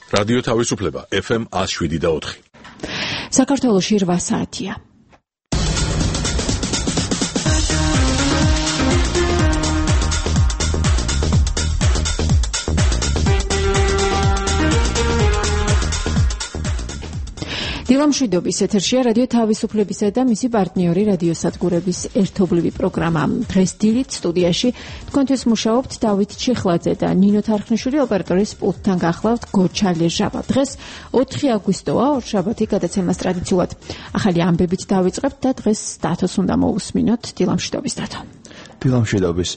რადიო თავისუფლება FM 107.4. საქართველოში 8 საათია. დილამშვიდობის ეთერშია რადიო თავისუფლებისა და მისი პარტნიორი რადიოსადგურების ერთობლივი პროგრამა. დღეს დილით სტუდიაში თქვენთვის მუშაობთ დავით ჩიხლაძე და ნინო თარხნიშვილი ოპერატორის პულტთან გახლავთ გოჩა ლეჟავა. დღეს 4 აგვისტოა, ორშაბათი გადაცემას ტრადიციულად ახალი ამბებით დავიწყებთ და დღეს დათოს უნდა მოусმინოთ. დილამშვიდობის დათო. დილამშვიდობის.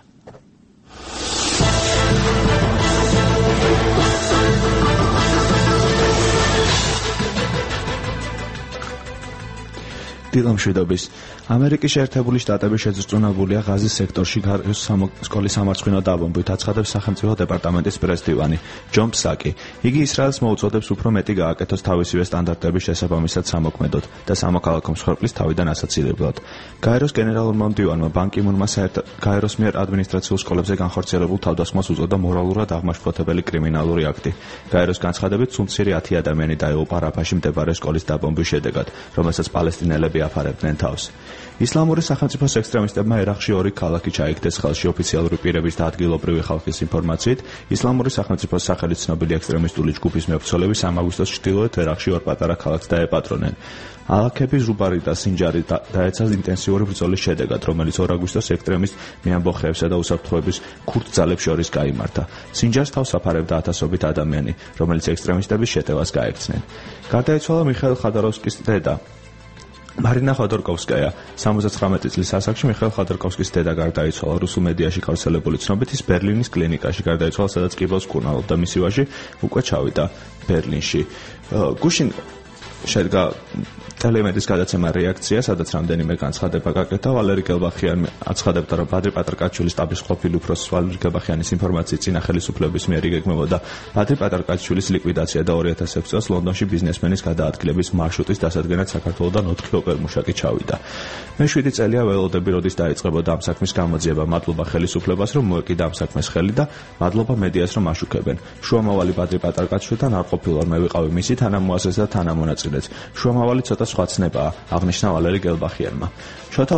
დილამშვიდობის. ამერიკის შეერთებული შტატები შეძრწუნებულია ღაზის სექტორში სკოლის სამარცხვინო დაბომბვით, აცხადებს სახელმწიფო დეპარტამენტის პრეს-დივანი ჯონ ფსაკი. იგი ისრაელს მოუწოდებს უფრო მეტი გააკეთოს თავისივე სტანდარტების შესაბამისად სამოქმედოდ და სამოქალაქო მსხვერპლის თავიდან ასაცილებლად. გაეროს გენერალურმა მდივანმა ბან კი მუნმა გაეროს მიერ ადმინისტრაციულ სკოლებზე განხორციელებულ თავდასხმას უწოდა მორალურად აღმაშფოთებელი კრიმინალური აქტი. გაეროს განცხადებით სულ-მცირე 10 ადამიანი დაიღუპა რაფაში მდებარე სკოლის დაბომბვის შედეგად, რომელსაც პალესტინელები აფარებდნენ თავს. ისლამური სახელმწიფოს ექსტრემისტებმა ერაყში 2 ქალაქი ჩაიგდეს ხელში. ოფიციალური პირების და ადგილობრივი ხალხის ინფორმაციით, ისლამური სახელმწიფოს სახელით ცნობილი ექსტრემისტული ჯგუფის მებრძოლები 3 აგვისტოს ჩრდილოეთ ერაყში 2 პატარა ქალაქს დაეპატრონენ. ალაქები, ზუბარი და სინჯარი დაეცა ინტენსიური ბრძოლის შედეგად, რომელიც 2 აგვისტოს ექსტრემისტ მეამბოხეებსა და უსაფრთხოების ქურდ ძალებს შორის გაიმართა. სინჯარს თავს აფარებდა ათასობით ადამიანი, რომელიც ექსტრემისტების შეტევას გაექცნენ. გარდაიცვალა მიხაილ ხოდორკოვსკის დედა მარინა ხოდორკოვსკაია. 79 წლის ასაკში მიხაილ ხოდორკოვსკის დედა გარდაიცვალა. რუსულ მედიაში გავრცელებული ცნობით ის ბერლინის კლინიკაში გარდაიცვალა, სადაც კიბოს კურნალობდა. მისი ვაჟი უკვე ჩავიდა ბერლინში. გუშინ შედგა ტელემედის გადაცემა რეაქცია, სადაც რამდენიმე განცხადება გაკეთა. ვალერი გელბახიანი აცხადებდა, რომ ბადრი პატრკაჩვილის სტაბის ყოფილი უფროსი ვალერი გელბახიანის ინფორმაციით წინა ხელისუფლების მიერ იგეგმებოდა ბადრი პატრკაჩვილის ლიკვიდაცია და 2006 წელს ლონდონში ბიზნესმენის გადაადგილების მარშრუტის დასადგენად საქართველოდან 4 ოპერმუშაკი ჩავიდა. მე-7 წელია ველოდები, როდის დაიწყებოდა ამ საქმის გამოძიება. მადლობა ხელისუფლებას, რომ მოეკიდა ამ საქმეს ხელი და მადლობა მედიას, რომ აშუქებენ. შუამავალი ბადრი პატრკაჩვილთან არ ყოფილვარ, მე ვიყავი მისი თანამოაზრე და თანამონაწილეც. შუამავალი ცოტა სხვა ცნებაა, აღნიშნა ვალერი გელბახიანმა. შოთა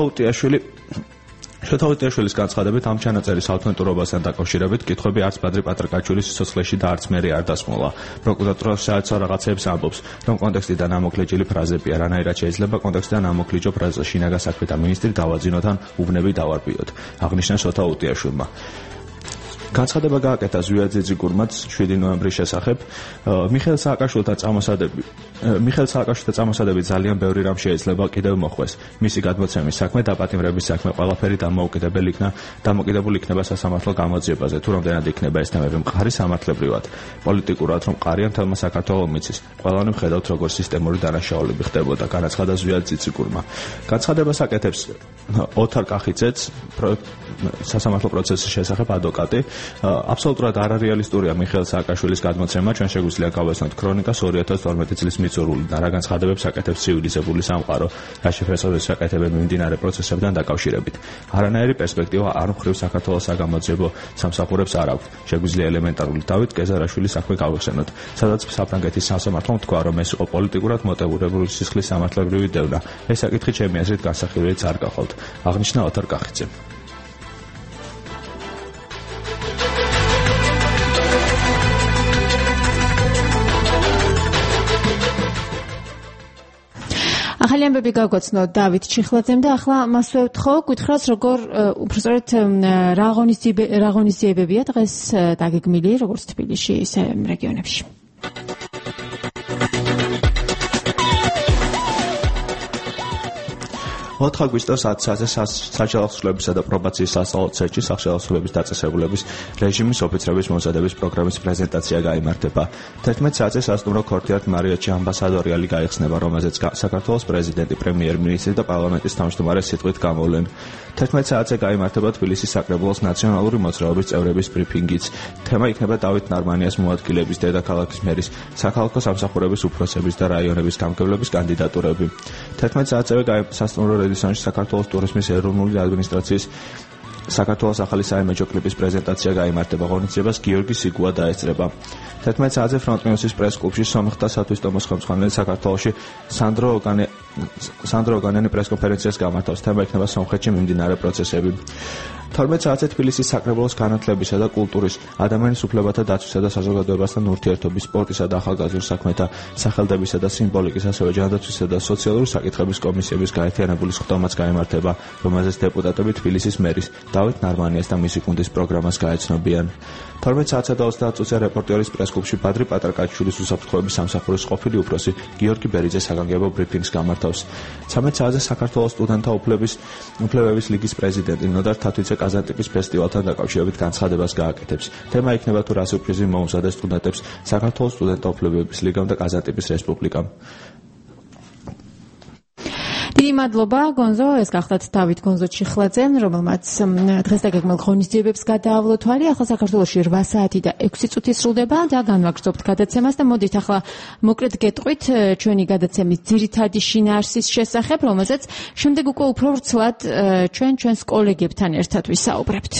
უტიაშვილის განცხადებით, ამ ჩანაწერის ავთენტურობასთან დაკავშირებით კითხვები არც ბადრი პატრკაჩვილის სიცოცხლეში და არც მერე არ დასმულა. პროკურატურა საერთო რაღაცეებს ამბობს, რომ კონტექსტიდან ამოკლეჭილი ფრაზებია, რანაირად შეიძლება კონტექსტიდან ამოკლეჭო ფრაზა შინაგან საქმეთა მინისტრი დავაძინოთ ან უბნები დავარბიოთ, აღნიშნა შოთა უტიაშვილმა. განცხადება გააკეთა ზვია ძიძიგურმაც 7 ნოემბრის შესახებ. მიხეილ სააკაშვილთან წამოსადები ძალიან ბევრი რამ შეიძლება კიდევ მოხვეს. მისი გადმოცემის საქმე, დაპატიმრების საქმე, ყველაფერი დამოკიდებული იქნება სასამართლო გამოძიებაზე, თუ რამდენად იქნება ეს თემები მყარი სამართლებრივად, პოლიტიკურად, რომ მყარია მთელმა საქართველომ მიცის. ყველანი მხედავთ, როგორ სისტემური დანაშაულები ხდებოდა, განაცხადა ზვია ძიძიგურმა. განცხადებას აკეთებს ოთარ კახიძეც, სასამართლო პროცესის შესახებ ადვოკატი. აბსოლუტურად არარეალისტურია მიხეილ სააკაშვილის გადმოცემა. ჩვენ შეგვიძლია გავესწროთ ქრონიკას 2012 წლის მიწურულიდან, რა განცხადებებს აკეთებს ცივილიზებული სამყარო, რა შეფასებებს აკეთებენ მიმდინარე პროცესებთან დაკავშირებით. არანაირი პერსპექტივა არ მხრივ საქართველოს საგამოძიებო სამსახურებს არ აქვს. შეგვიძლია ელემენტარული დავით კეზარაშვილის საქმე გავიხსენოთ, სადაც საფრანგეთის სასამართლომ თქვა, რომ ეს იყო პოლიტიკურად მოტივირებული სისხლის სამართლებრივი დევნა. ეს საკითხი ჩემი აზრით განსახილველიც არ გახავთ, აღნიშნა ოთარ კახიძემ. ახალი ამბები გაგვაცნო დავით ჩიხლაძემ და ახლა მას ვეთხოვ, გითხრათ, როგორ უბრალოდ რა ღონისძიებებია დღეს დაგეგმილი, როგორც თბილისში, ისე რეგიონებში. 4 აგვისტოს 10 საათზე საჯავახსვლებისა და პრობაციის სასწავლო ცენტრში სახშალახსვლების დაწესებულების რეჟიმის ოფიცრების მომზადების პროგრამის პრეზენტაცია გაიმართება. 11 საათზე სასტუმრო ქორთიართ მარიოტში ამბასადორი ალი გაიხსნება, რომელზეც საქართველოს პრეზიდენტი, პრემიერ-მინისტრი და პარლამენტის თავმჯდომარე სიტყვით გამოვლენ. 11 საათზე გაიმართება თბილისის საკრებულოს ნაციონალური მოძრაობის წევრების ბრიფინგიც. თემა იქნება დავით ნარმანიას მოადგილების, დედაქალაქის მერის, საქალაქო სამსახურების უფროსების და რაიონების გამგებლების კანდიდატურები. 11 საათზევე სასტუმრო რედისონში საქართველოს ტურიზმის ეროვნული ადმინისტრაციის საქართველოს ახალი საიმეჯო კლიპის პრეზენტაცია გაიმართება. ღონისძიებას გიორგი სიგუა დაესწრება. 11 საათზე ფრონტ-ნიუსის პრეს-კლუბში სომხთა სათვისტომოს ხელმძღვანელი საქართველოში სანდრო ოგანიანი პრეს-კონფერენციას გამართავს. თემა იქნება სომხეთში მიმდინარე პროცესები. 12 საათზე თბილისის საკრებულოს განათლებისა და კულტურის, ადამიანის უფლებათა დაცვისა და საზოგადოებასთან ურთიერთობის, სპორტისა და ახალგაზრდულ საქმეთა, სახელდებისა და სიმბოლიკის, ასევე ჯანდაცვისა და სოციალური საკითხების კომისიების გაერთიანებული სხდომაც გაიმართება, რომელზეც დეპუტატები თბილისის მერის დავით ნარმანიას და მისი გუნდის პროგრამას გაეცნობიან. 12 საათსა და 30 წუთზე რეპორტერის პრეს-კლუბში ბადრი პატრაკაჩვილის უსაფრთხოების სამსახურის ყოფილი უფროსი გიორგი ბერიძე საგანგებო ბრიფინგს გამართავს. 13 საათზე საქართველოს სტუდენტთა უფლებების ლიგის პრეზიდენტი ნოდარ თათვიძე კაზანტიპის ფესტივალთან დაკავშირებით განცხადებას გააკეთებს. თემა იქნება თუ რა სიურპრიზი მოუზადეს სტუდენტებს საქართველოს სტუდენტთა უფლებების ლიგამ და კაზანტიპის რესპუბლიკამ. დიდი მადლობა გონზო, ეს გახლავთ დავით გონზო ჩიხლაძე, რომელმაც დღეს დაგეგმილ ღონისძიებებს გადაავლო თვალი. ახლა საქართველოში 8 საათი და 6 წუთი სრულდება და განვაგრძობთ გადაცემას და მოდით ახლა მოკლედ გეტყვით ჩვენი გადაცემის ძირითადი შინაარსის შესახებ, რომელზეც შემდეგ უკვე უფრო ვრცლად ჩვენს კოლეგებთან ერთად ვისაუბრებთ.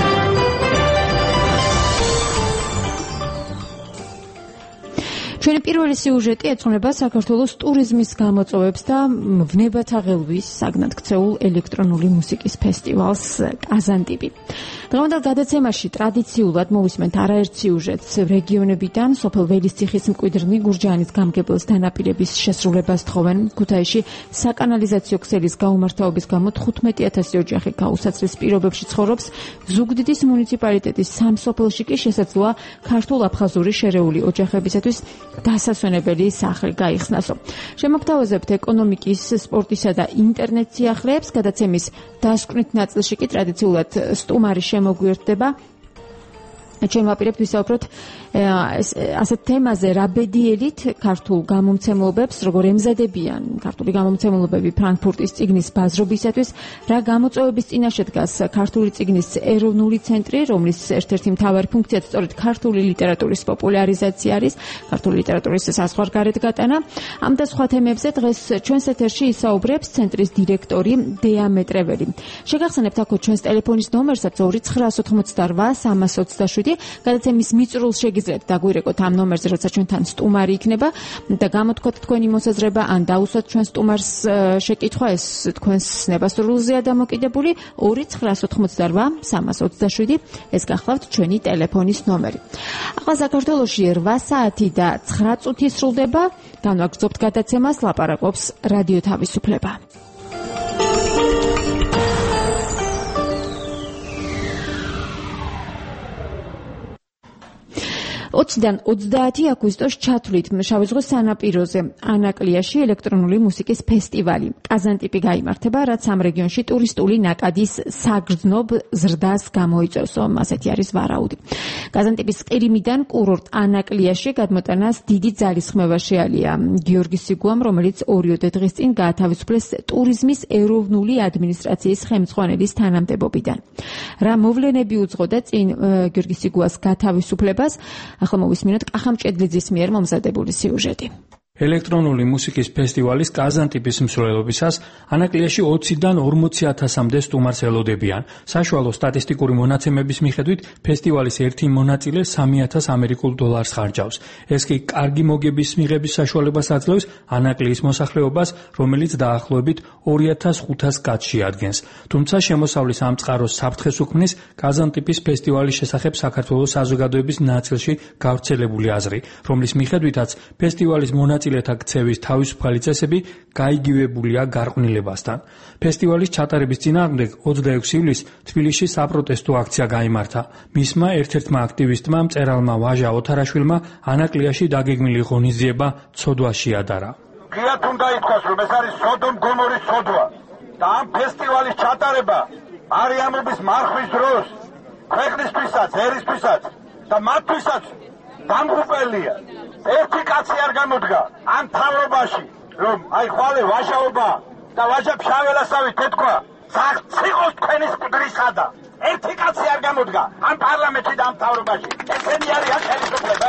ჩვენი პირველი სიუჟეტი ეძღვნება საქართველოს ტურიზმის გამოწვევებს და ვნებათა ღელვის საგნად ქცეულ ელექტრონული მუსიკის ფესტივალს კაზანტიპი. დღევანდელ გადაცემაში ტრადიციულად მოვისმენთ არაერთ სიუჟეტს რეგიონებიდან. სოფელ ველისციხის მკვიდრნი გურჯაანის გამგებელს დანაპირების შესრულებას თხოვენ. ქუთაისში საკანალიზაციო ქსელის გაუმართავობის გამო 15,000 ოჯახი გაუსაცლის პირობებში ცხოვრობს. ზუგდიდის მუნიციპალიტეტის სამ სოფელში კი შესაძლოა ქართულ-აფხაზური შერეული ოჯახებისათვის დასასვენებელი სახლი გაიხსნასო. შემოგთავაზებთ ეკონომიკის, სპორტისა და ინტერნეტ სიახლეებს. გადაცემის დასკვნით ნაწილში კი ტრადიციულად სტუმარი შემოგვიერთდება. ჩვენ ვაპირებთ ვისაუბროთ ასეთ თემაზე, რა ბედიელით ქართულ გამომცემლობებს, როგორ ემზადებიან ქართული გამომცემლობები ფრანკფურტის წიგნის ბაზრობისათვის, რა გამოწვევების წინაშე დგას ქართული წიგნის ეროვნული ცენტრი, რომლის ერთ-ერთი მთავარი ფუნქციაც სწორედ ქართული ლიტერატურის პოპულარიზაცია არის, ქართული ლიტერატურის საზღვარგარეთ გატანა. ამ და სხვა თემებზე დღეს ჩვენს ეთერში ისაუბრებს ცენტრის დირექტორი დეა მეტრეველი. შეგახსენებთ აქ ჩვენს ტელეფონის ნომერსაც 298-327. გადაცემის მიწურულს შეგიძლიათ დაგვირეკოთ ამ ნომერზე, როცა ჩვენთან სტუმარი იქნება და გამოთქვათ თქვენი მოსაზრება ან დაუსვათ ჩვენ სტუმარს შეკითხვა, ეს თქვენს ნებასრულზეა დამოკიდებული. 298-327. ეს გახლავთ ჩვენი ტელეფონის ნომერი. ახლა საქართველოში 8 საათი და 9 წუთი სრულდება. განვაგრძობთ გადაცემას, ლაპარაკობს რადიო თავისუფლება. 20-დან 30 აგვისტოს ჩათვლით შავი ზღვის სანაპიროზე ანაკლიაში ელექტრონული მუსიკის ფესტივალი კაზანტიპი გაიმართება, რაც ამ რეგიონში ტურისტული ნაკადის საგრძნობ ზრდას გამოიწვევს. ასეთი არის ვარაუდი. კაზანტიპის ყირიმიდან კურორტ ანაკლიაში გადმოტანას დიდი ძალისხმევა შეალია გიორგი სიგუამ, რომელიც 2 დღის წინ გაათავისუფლეს ტურიზმის ეროვნული ადმინისტრაციის ხელმძღვანელის თანამდებობიდან. რა მოვლენები უძღოდა წინ გიორგი სიგუას გათავისუფლებას? ახლა მოვისმინოთ კახამ ჭედლიძის მიერ მომზადებული სიუჟეტი. ელექტრონული მუსიკის ფესტივალის კაზანტიპის მსვლელობისას ანაკლიაში 20-დან 40,000-მდე სტუმარს ელოდებიან. საშუალო სტატისტიკური მონაცემების მიხედვით ფესტივალის ერთი მონაწილე 3,000 ამერიკულ დოლარს ხარჯავს. ეს კი კარგი მოგების მიღების საშუალებას აძლევს ანაკლიის მოსახლეობას, რომელიც დაახლოებით 2,500 კაცს შეადგენს. თუმცა შემოსავლის ამ წყაროს საფრთხეს უქმნის კაზანტიპის ფესტივალის შესახებ საქართველოს საზოგადოების ნაწილში გავრცელებული აზრი, რომლის მიხედვითაც ფესტივალის მონაწილეთა ქცევის თავისუფალი წესები გაიგივებულია გარყვნილებასთან. ფესტივალის ჩატარების წინააღმდეგ 26 ივლისს თბილისში საპროტესტო აქცია გაიმართა. მისმა ერთ-ერთმა აქტივისტმა მწერალმა ვაჟა ოთარაშვილმა ანაკლიაში დაგეგმილი ღონისძიება ცოდვა შეადარა. ღიად უნდა ითქვას, რომ ეს არის სოდომ გომორის ცოდვა და ამ ფესტივალის ჩატარება არიამობის მარხვის დროს ქვეყნისთვისაც, ერისთვისაც და მათთვისაც დამღუპელია. ერთი კაცი არ გამოდგა ამ თავრობაში, რომ აი ხვალე ვაჟაობა და ვაჟა ფშაველასავი თეთქვა ციხოს თქვენის მკვდრისადა. ერთი კაცი არ გამოდგა ამ პარლამენტში და ამ თავრობაში. ესენი არიან ხელისუფლება.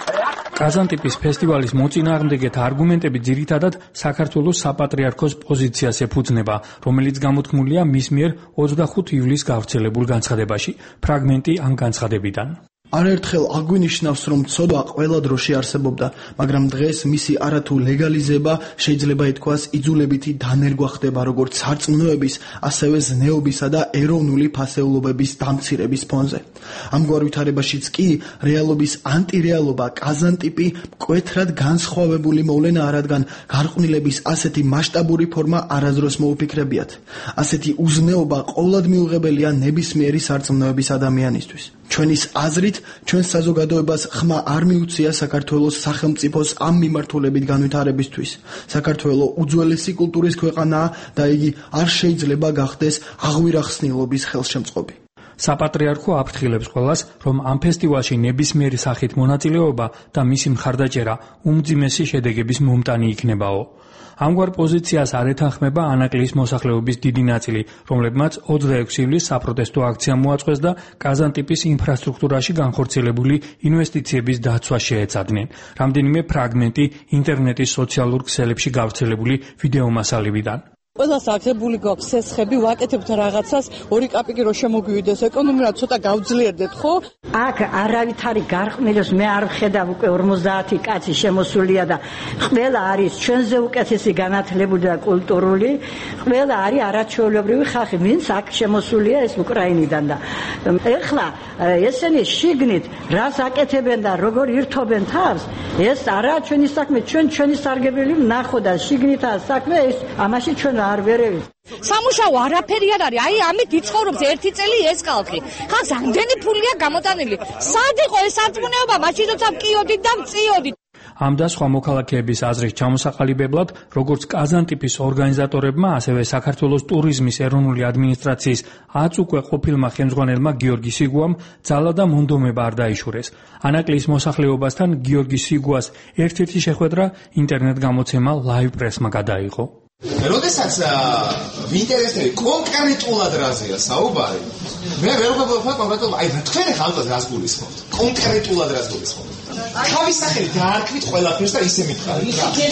კაზანტიპის ფესტივალის მოწინააღმდეგეთა არგუმენტები ძირითადად საქართველოს საპატრიარქოს პოზიციას ეფუძნება, რომელიც გამოთქმულია მის მიერ 25 ივლისს გავრცელებულ განცხადებაში. ფრაგმენტი ამ განცხადებიდან. არაერთხელ აგვინიშნავს, რომ ცოდვა ყველა დროში არსებობდა, მაგრამ დღეს მისი არათუ ლეგალიზება შეიძლება ითქვას იძულებითი დანერგვა ხდება როგორც სარწმუნოების, ასევე ზნეობისა და ეროვნული ფასეულობების დამცირების ფონზე. ამგვარ ვითარებაშიც კი რეალობის ანტირეალობა კაზანტიპი მკვეთრად განსხვავებული მოვლენაა, რადგან გარყვნილების ასეთი მასშტაბური ფორმა არასდროს მოუფიქრებიათ. ასეთი უზნეობა ყოვლად მიუღებელია ნებისმიერი სარწმუნოების ადამიანისთვის. ჩვენის აზრით, ჩვენ საზოგადოებას ხმა არ მიუწია საქართველოს სახელმწიფოს ამ მიმართულებით განვითარებისთვის. საქართველო უძველესი კულტურის ქვეყანაა და იგი არ შეიძლება გახდეს აღვირახსნილობის ხელშემწყობი. საპატრიარქო აფრთხილებს ყველას, რომ ამ ფესტივალში ნებისმიერი სახით მონაწილეობა და მისი მხარდაჭერა უმძიმესი შედეგების მომტანი იქნებაო. ამგვარ პოზიციას არ ეთანხმება ანაკლიის მოსახლეობის დიდი ნაწილი, რომლებმაც 26 ივლისს საპროტესტო აქცია მოაწყვეს და კაზანტიპის ინფრასტრუქტურაში განხორციელებული ინვესტიციების დაცვა შეეცადნენ. რამდენიმე ფრაგმენტი ინტერნეტის სოციალურ ქსელებში გავრცელებული ვიდეომასალებიდან. ყველას აღებული გვაქვს სესხები, ვაკეთებთ რაღაცას, 2 კაპიკი რო შემოგვივიდეს ეკონომიურად ცოტა გავძლიერდეთ, ხო? აქ არავითარი გარყვნილებს მე არ ვხედავ, უკვე 50 კაცი შემოსულია და ყველა არის ჩვენზე უკეთესი განათლებული და კულტურული, ყველა არის არაჩვეულებრივი ხალხი, ვინც აქ შემოსულია ეს უკრაინიდან და ეხლა ესენი შიგნით რას აკეთებენ და როგორ ირთობენ თავს, ეს არა ჩვენი საქმე, ჩვენი სარგებელი ვნახო და შიგნითაა საქმე, ეს ამაში ჩვენ არ ვერევით. სამუშაო არაფერი არ არის, აი ამით იცხოვრობს 1 წელი ეს ხალხი. ხალხს ამდენი ფულია გამოტანილი. სად იყო ეს სარწმუნოება, მაშინ როცა ვკიოდით და ვწიოდით. ამ და სხვა მოქალაქეების აზრის ჩამოსაყალიბებლად, როგორც კაზანტიპის ორგანიზატორებმა, ასევე საქართველოს ტურიზმის ეროვნული ადმინისტრაციის 10 უკვე ყოფილმა ხელმძღვანელმა გიორგი სიგუამ ძალა და მონდომება არ დაიშურეს. ანაკლიის მოსახლეობასთან გიორგი სიგუას ერთ-ერთი შეხვედრა ინტერნეტ გამოცემა Live Press-მა გადაიღო. როდესაც ვინტერესები კონკრეტულად რაზეა საუბარი, მე ვერ ვგებობ კონკრეტულად, აი თქვენი ხალხს რას გულისხმობთ? კონკრეტულად რას გულისხმობთ? თავის სახელით დაარქვით ყველაფერს და ისე მითხარით.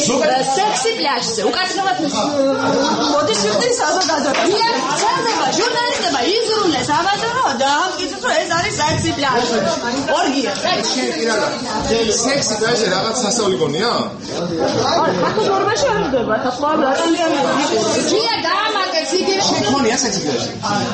სექსი პლაჟზე, უკაცრავად მოდის ვიხდი საზოგადოება. შეიძლება ჟურნალისტებმა იზრუნეს ამაზე და ამკიცოს რომ ეს არის სექსი პლაჟი. ორგია. სექსი პლაჟი რაღაც სასწაული გონია? აქ ნორმაში არ ხდება, სხვა ადამიანები. ჯია დაამატებს იგი. შეგონია სექსი პლაჟი.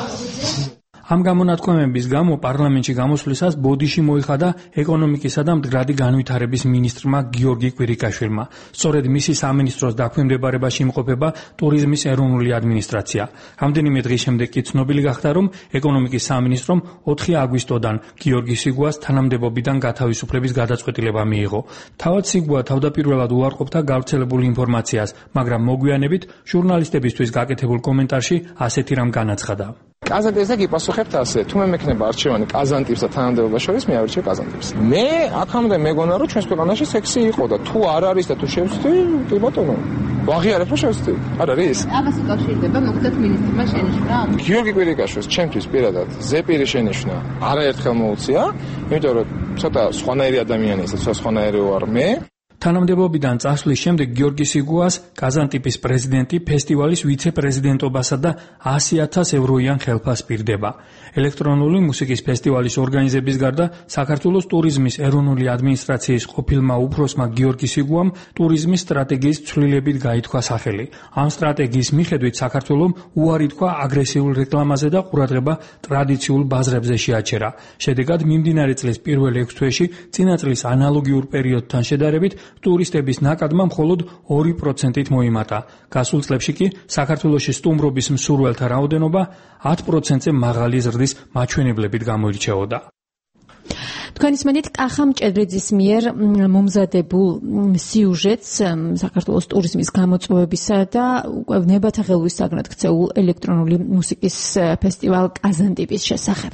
ამ გამონათქვამების გამო პარლამენტში გამოსვლისას ბოდიში მოიხადა ეკონომიკისა და მდგრადი განვითარების მინისტრმა გიორგი კვირიკაშვილმა. სწორედ მისი სამინისტროს დაქვემდებარებაში იმყოფება ტურიზმის ეროვნული ადმინისტრაცია. რამდენიმე დღის შემდეგ კი ცნობილი გახდა, რომ ეკონომიკის სამინისტრომ 4 აგვისტოდან გიორგი სიგუას თანამდებობიდან გათავისუფლების გადაწყვეტილება მიიღო. თავად სიგუა თავდაპირველად უარყოფდა გავრცელებულ ინფორმაციას, მაგრამ მოგვიანებით ჟურნალისტებისთვის გაკეთებულ კომენტარში ასეთი რამ განაცხადა. კაზანტიპზე კი პასუხებთ ასე, თუ მე მექნება არჩევანი კაზანტიპს და თანამდებობა შორის, მე ავირჩევ კაზანტიპს. მე აქამდე მეგონა რომ ჩვენს ქვეყანაში სექსი იყო და თუ არ არის და თუ შევსწრი, კი ბატონო. ვაღიარებ რომ შევსწრი. არ არის? ამას უკავშირდება მოხდეთ მინისტრმა შენიშვნა. გიორგი კვირიკაშვილს ჩემთვის პირადად ზეპირი შენიშვნა არაერთხელ მოუწია, იმიტომ რომ ცოტა სხვანაირი ადამიანი ისე სხვანაირი ვარ მე. თანამდებობიდან წასვლის შემდეგ გიორგი სიგუას კაზანტიპის პრეზიდენტი ფესტივალის ვიცე-პრეზიდენტობასა და 100,000 ევროიან ხელფას პირდება. ელექტრონული მუსიკის ფესტივალის ორგანიზების გარდა საქართველოს ტურიზმის ეროვნული ადმინისტრაციის ყოფილმა უფროსმა გიორგი სიგუამ ტურიზმის სტრატეგიის ცვლილებით გაითქვა სახელი. ამ სტრატეგიის მიხედვით საქართველომ უარი თქვა აგრესიულ რეკლამაზე და ყურადღება ტრადიციულ ბაზრებზე შეაჩერა. შედეგად მიმდინარე წლის პირველ 6 თვეში წინა წლის ანალოგიურ პერიოდთან შედარებით ტურისტების ნაკადმა მხოლოდ 2%-ით მოიმატა. გასულ წლებში კი საქართველოში სტუმრობის მსურველთა რაოდენობა 10%-ზე მაღალი ზრდის მაჩვენებლებით გამოირჩეოდა. თქვენის მენით კახა მჭედრიძის მიერ მომზადებულ სიუჟეტს საქართველოს ტურიზმის გამოწვევებისა და უკვე ნებათა ხელმისაწვდომად ქცეულ ელექტრონული მუსიკის ფესტივალ კაზანტიპის შესახებ.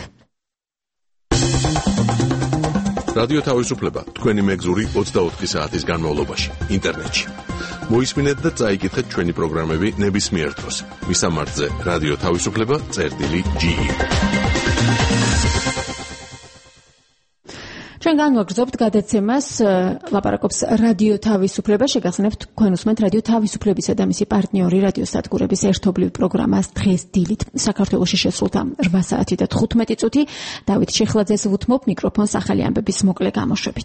რადიო თავისუფლება თქვენი მეგზური 24 საათის განმავლობაში ინტერნეტში. მოისმინეთ და წაიკითხეთ ჩვენი პროგრამები ნებისმიერ დროს. მისამართზე რადიო თავისუფლება.ge. ჩვენ განვაგრძობთ გადაცემას ლაპარაკობს რადიო თავისუფლება. შეგახსენებთ თქვენ უსმენთ რადიო თავისუფლებისა და მისი პარტნიორი რადიოსადგურების ერთობლივ პროგრამას დღეს დილით საქართველოში შესრულთა 8 საათი და 15 წუთი. დავით ჩიხლაძეს ვუთმობ მიკროფონს ახალი ამბების მოკლე გამოშვებით.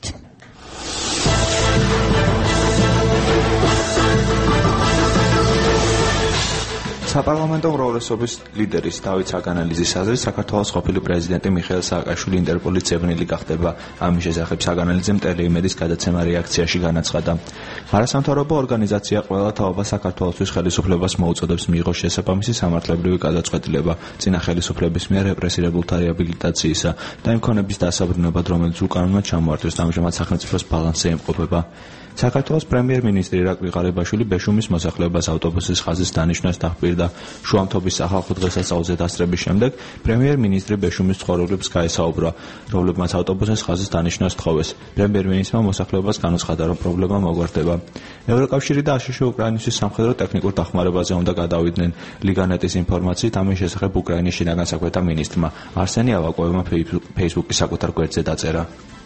საპარლამენტო უმრავლესობის ლიდერის დავით საგანელიძის აზრით საქართველოს ყოფილი პრეზიდენტი მიხეილ სააკაშვილი ინტერპოლის ძებნელი გახდება. ამის შესახებ საგანელიძემ ტელეიმედის გადაცემა რეაქციაში განაცხადა. არასამთავრობო ორგანიზაცია ყველა თაობა საქართველოსთვის ხელისუფლებას მოუწოდებს მიიღოს შესაბამისი სამართლებრივი გადაწყვეტილება წინა ხელისუფლების მიერ რეპრესირებულთა რეაბილიტაციისა და იმ ქონების დასაბრუნებლად, რომელიც უკანონოდ ჩამოართვეს. ამჟამად სახელმწიფოს ბალანსზე იმყოფება. საქართველოს პრემიერ-მინისტრი ირაკლი ყარიბაშვილი ბეშუმის მოსახლეობას ავტობუსის ხაზის დანიშვნას დახპირდა. შუამთობის სახალხო დღესასწაულზე დასწრების შემდეგ პრემიერ-მინისტრი ბეშუმის ცხოვრებებს გაესაუბრა, რომლებმაც ავტობუსის ხაზის დანიშვნას თხოვეს. პრემიერ-მინისტრმა მოსახლეობას განუცხადა, რომ პრობლემა მოგვარდება. ევროკავშირი და აშშ უკრაინის სამხედრო ტექნიკურ დახმარებაზე უნდა გადავიდნენ. ლიგანეტის ინფორმაციით ამის შესახებ უკრაინის შინაგან საქმეთა მინისტრმა არსენი ავაკოვმა ფეისბუქის საკუთარ გვერდზე დაწერა.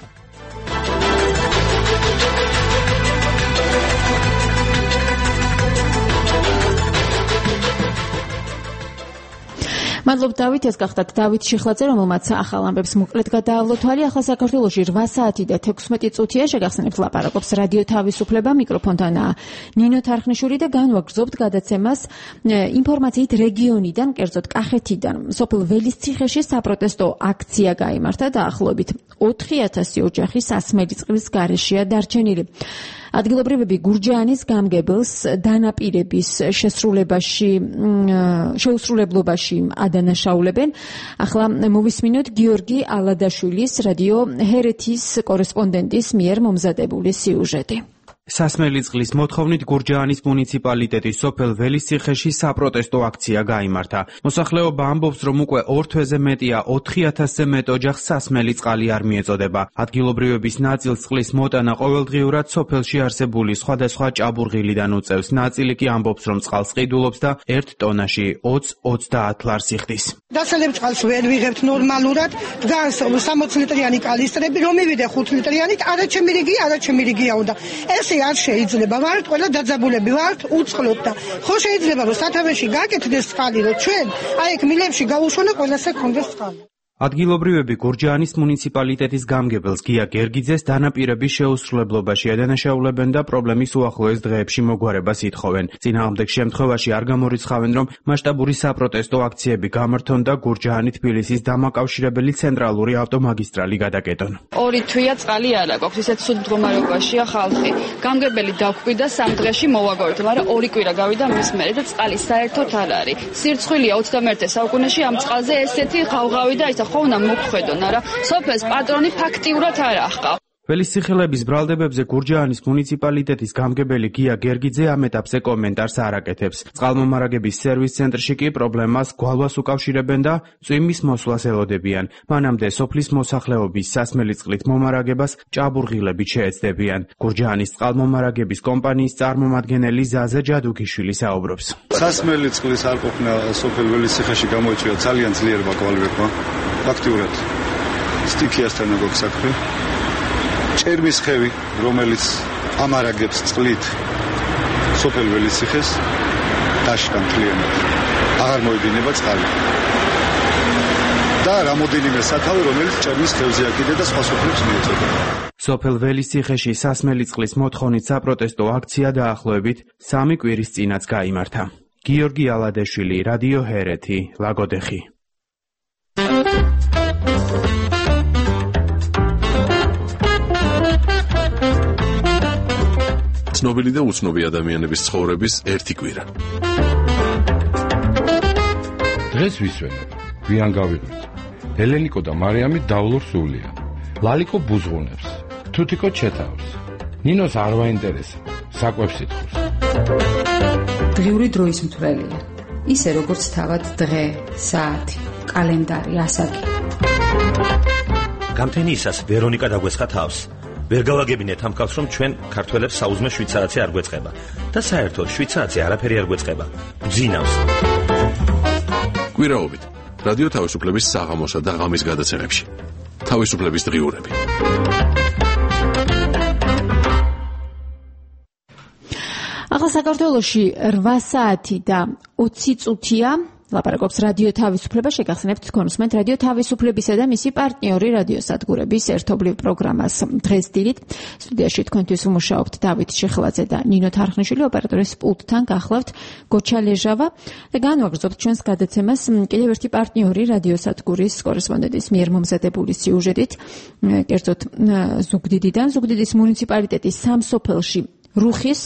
მადლობ დავით, ეს გახდათ დავით ჩიხლაძე, რომელმაც ახალ ამბებს მოკლედ გადაავლო თვალი. ახლა საქართველოში 8 საათი და 16 წუთია. შეგახსენებთ ლაპარაკობს რადიო თავისუფლება, მიკროფონთანაა ნინო თარხნიშვილი და განვაგრძობთ გადაცემას ინფორმაციით რეგიონიდან, კერძოდ კახეთიდან. სოფელ ველისციხეში საპროტესტო აქცია გაიმართა და ახლობით 4000 ოჯახი სასმელი წყლის გარეშეა დარჩენილი. ადგილობრივები გურჯაანის გამგებელს დანაპირების შეუსრულებლობაში ადანაშაულებენ. ახლა მოვისმინოთ გიორგი ალადაშვილის რადიო ჰერეთის კორესპონდენტის მიერ მომზადებული სიუჟეტი. სასმელი წყლის მოთხოვნით გურჯაანის მუნიციპალიტეტის სოფელ ველისციხეში საპროტესტო აქცია გაიმართა. მოსახლეობა ამბობს, რომ უკვე 2 თვეზე მეტია 4000-ზე მეტ ოჯახს სასმელი წყალი არ მიეწოდება. ადგილობრივების ნაწილს წყლის მოტანა ყოველდღიურად სოფელში არსებული სხვადასხვა ჭაბურღილიდან უწევს. ნაწილი კი ამბობს, რომ წყალს ყიდულობს და 1 ტონაში 20-30 ლარს იხდის. დასალებ წყალს ვერ ვიღებთ ნორმალურად, დგას 60 ლიტრიანი კალისტრები, რომ მივიდე 5 ლიტრიანით, არა ჩემი რიგია უნდა. ესე არ შეიძლება, ვართ ყველა დაძაბულები, ვართ უწყლობ და ხო შეიძლება რომ სათავეში გაკეთდეს წყალი, რომ ჩვენ აი ეგ მილებში გავუშვანო ყველასე კონდეს წყალი. ადგილობრივები გურჯაანის მუნიციპალიტეტის გამგებელს გია გერგიძეს დანაპირების შეუსრულებლობაში ადანაშაულებენ და პრობლემის უახლოეს დღეებში მოგვარებას ითხოვენ. წინააღმდეგ შემთხვევაში არ გამორიცხავენ, რომ მასშტაბური საპროტესტო აქციები გამართონ და გურჯაანი-თბილისის დამაკავშირებელი ცენტრალური ავტომაგისტრალი გადაკეტონ. 2 თვეა წყალი არ აქვს, ისეთ სულ მდგომარეობაშია ხალხი. გამგებელი დაგვკვირდა 3 დღეში მოვაგორეთ, მაგრამ 2 კვირა გავიდა მის მერე და წყალი საერთოდ არ არის. სირცხვილია 21 საუკუნეში ამ წყალზე ესეთი ღავღავი და ისა ხო უნდა მოგხვედონ, არა სოფელს პატრონი ფაქტიურად არ ახყავ. ველისციხელების ბრალდებებზე გურჯაანის მუნიციპალიტეტის გამგებელი გია გერგიძე ამ ეტაპზე კომენტარს არ აკეთებს. წყალმომარაგების სერვის ცენტრში კი პრობლემას გვალვას უკავშირებენ და წვიმის მოსვლას ელოდებიან. მანამდე სოფლის მოსახლეობის სასმელი წყლით მომარაგებას ჭაბურღილებით შეეცდებიან. გურჯაანის წყალმომარაგების კომპანიის წარმომადგენელი ზაზა ჯადუგიშვილი საუბრობს. სასმელი წყლის არყოფნა სოფელ ველისციხეში გამოიწვია ძალიან ძლიერმა კვალებებმა. ფაქტიურად სტიქიასთან გვაქვს საქმე. ჭერმის ხევი, რომელიც ამარაგებს წყლით სოფელ ველისციხეს, დაშკა მთლიანად. აღარ მოედინება წყალი. და რამოდენიმე სათავე, რომელიც ჭერმის ხევზე აკიდე და სხვა სოფლებს მიეწოდება. სოფელ ველისციხეში სასმელი წყლის მოთხოვნით საპროტესტო აქცია დაახლოებით 3 კვირის წინაც გაიმართა. გიორგი ალადაშვილი, რადიო ჰერეთი, ლაგოდეხი. ცნობილი და უცნობი ადამიანების ცხოვრების ერთი კვირა. დღეს ვისვენებ, გვიან გავიღვიძ. ელენიკო და მარიამი დავლურ სულია. ლალიკო ბუზღუნებს, თუთიკო ჩეთავს. ნინოს არ ვაინტერესებს, საკვებს ითხოვს. დღიური დროის მთვრელია. ისე როგორც თავად დღე, საათი, კალენდარი, ასაკი. გამთენიისას ვერონიკა დაგვესხა თავს. ვერ გავაგებინეთ ამ კაცს, რომ ჩვენ ქართველებს საუზმე 7 საათი არ გვეწყება და საერთოდ 7 საათი არაფერი არ გვეწყება. გძინავს. კვირაობით რადიო თავისუფლების საღამოსა და ღამის გადაცემებში. თავისუფლების დღიურები. ახლა საქართველოში 8 საათი და 20 წუთია. ლაპარაკობს რადიო თავისუფლება, შეგახსენებთ თქვენ უსმენთ რადიო თავისუფლებისა და მისი პარტნიორი რადიოსადგურების ერთობლივ პროგრამას დღეს დილით. სტუდიაში თქვენთვის უმუშაობთ დავით ჩიხლაძე და ნინო თარხნიშვილი, ოპერატორის პულტთან გახლავთ გოჩა ლეჟავა და განვაგრძობთ ჩვენს გადაცემას კიდევ ერთი პარტნიორი რადიოსადგურის კორესპონდენტის მიერ მომზადებული სიუჟეტით, კერძოდ ზუგდიდიდან, ზუგდიდის მუნიციპალიტეტის სამ სოფელში რუხის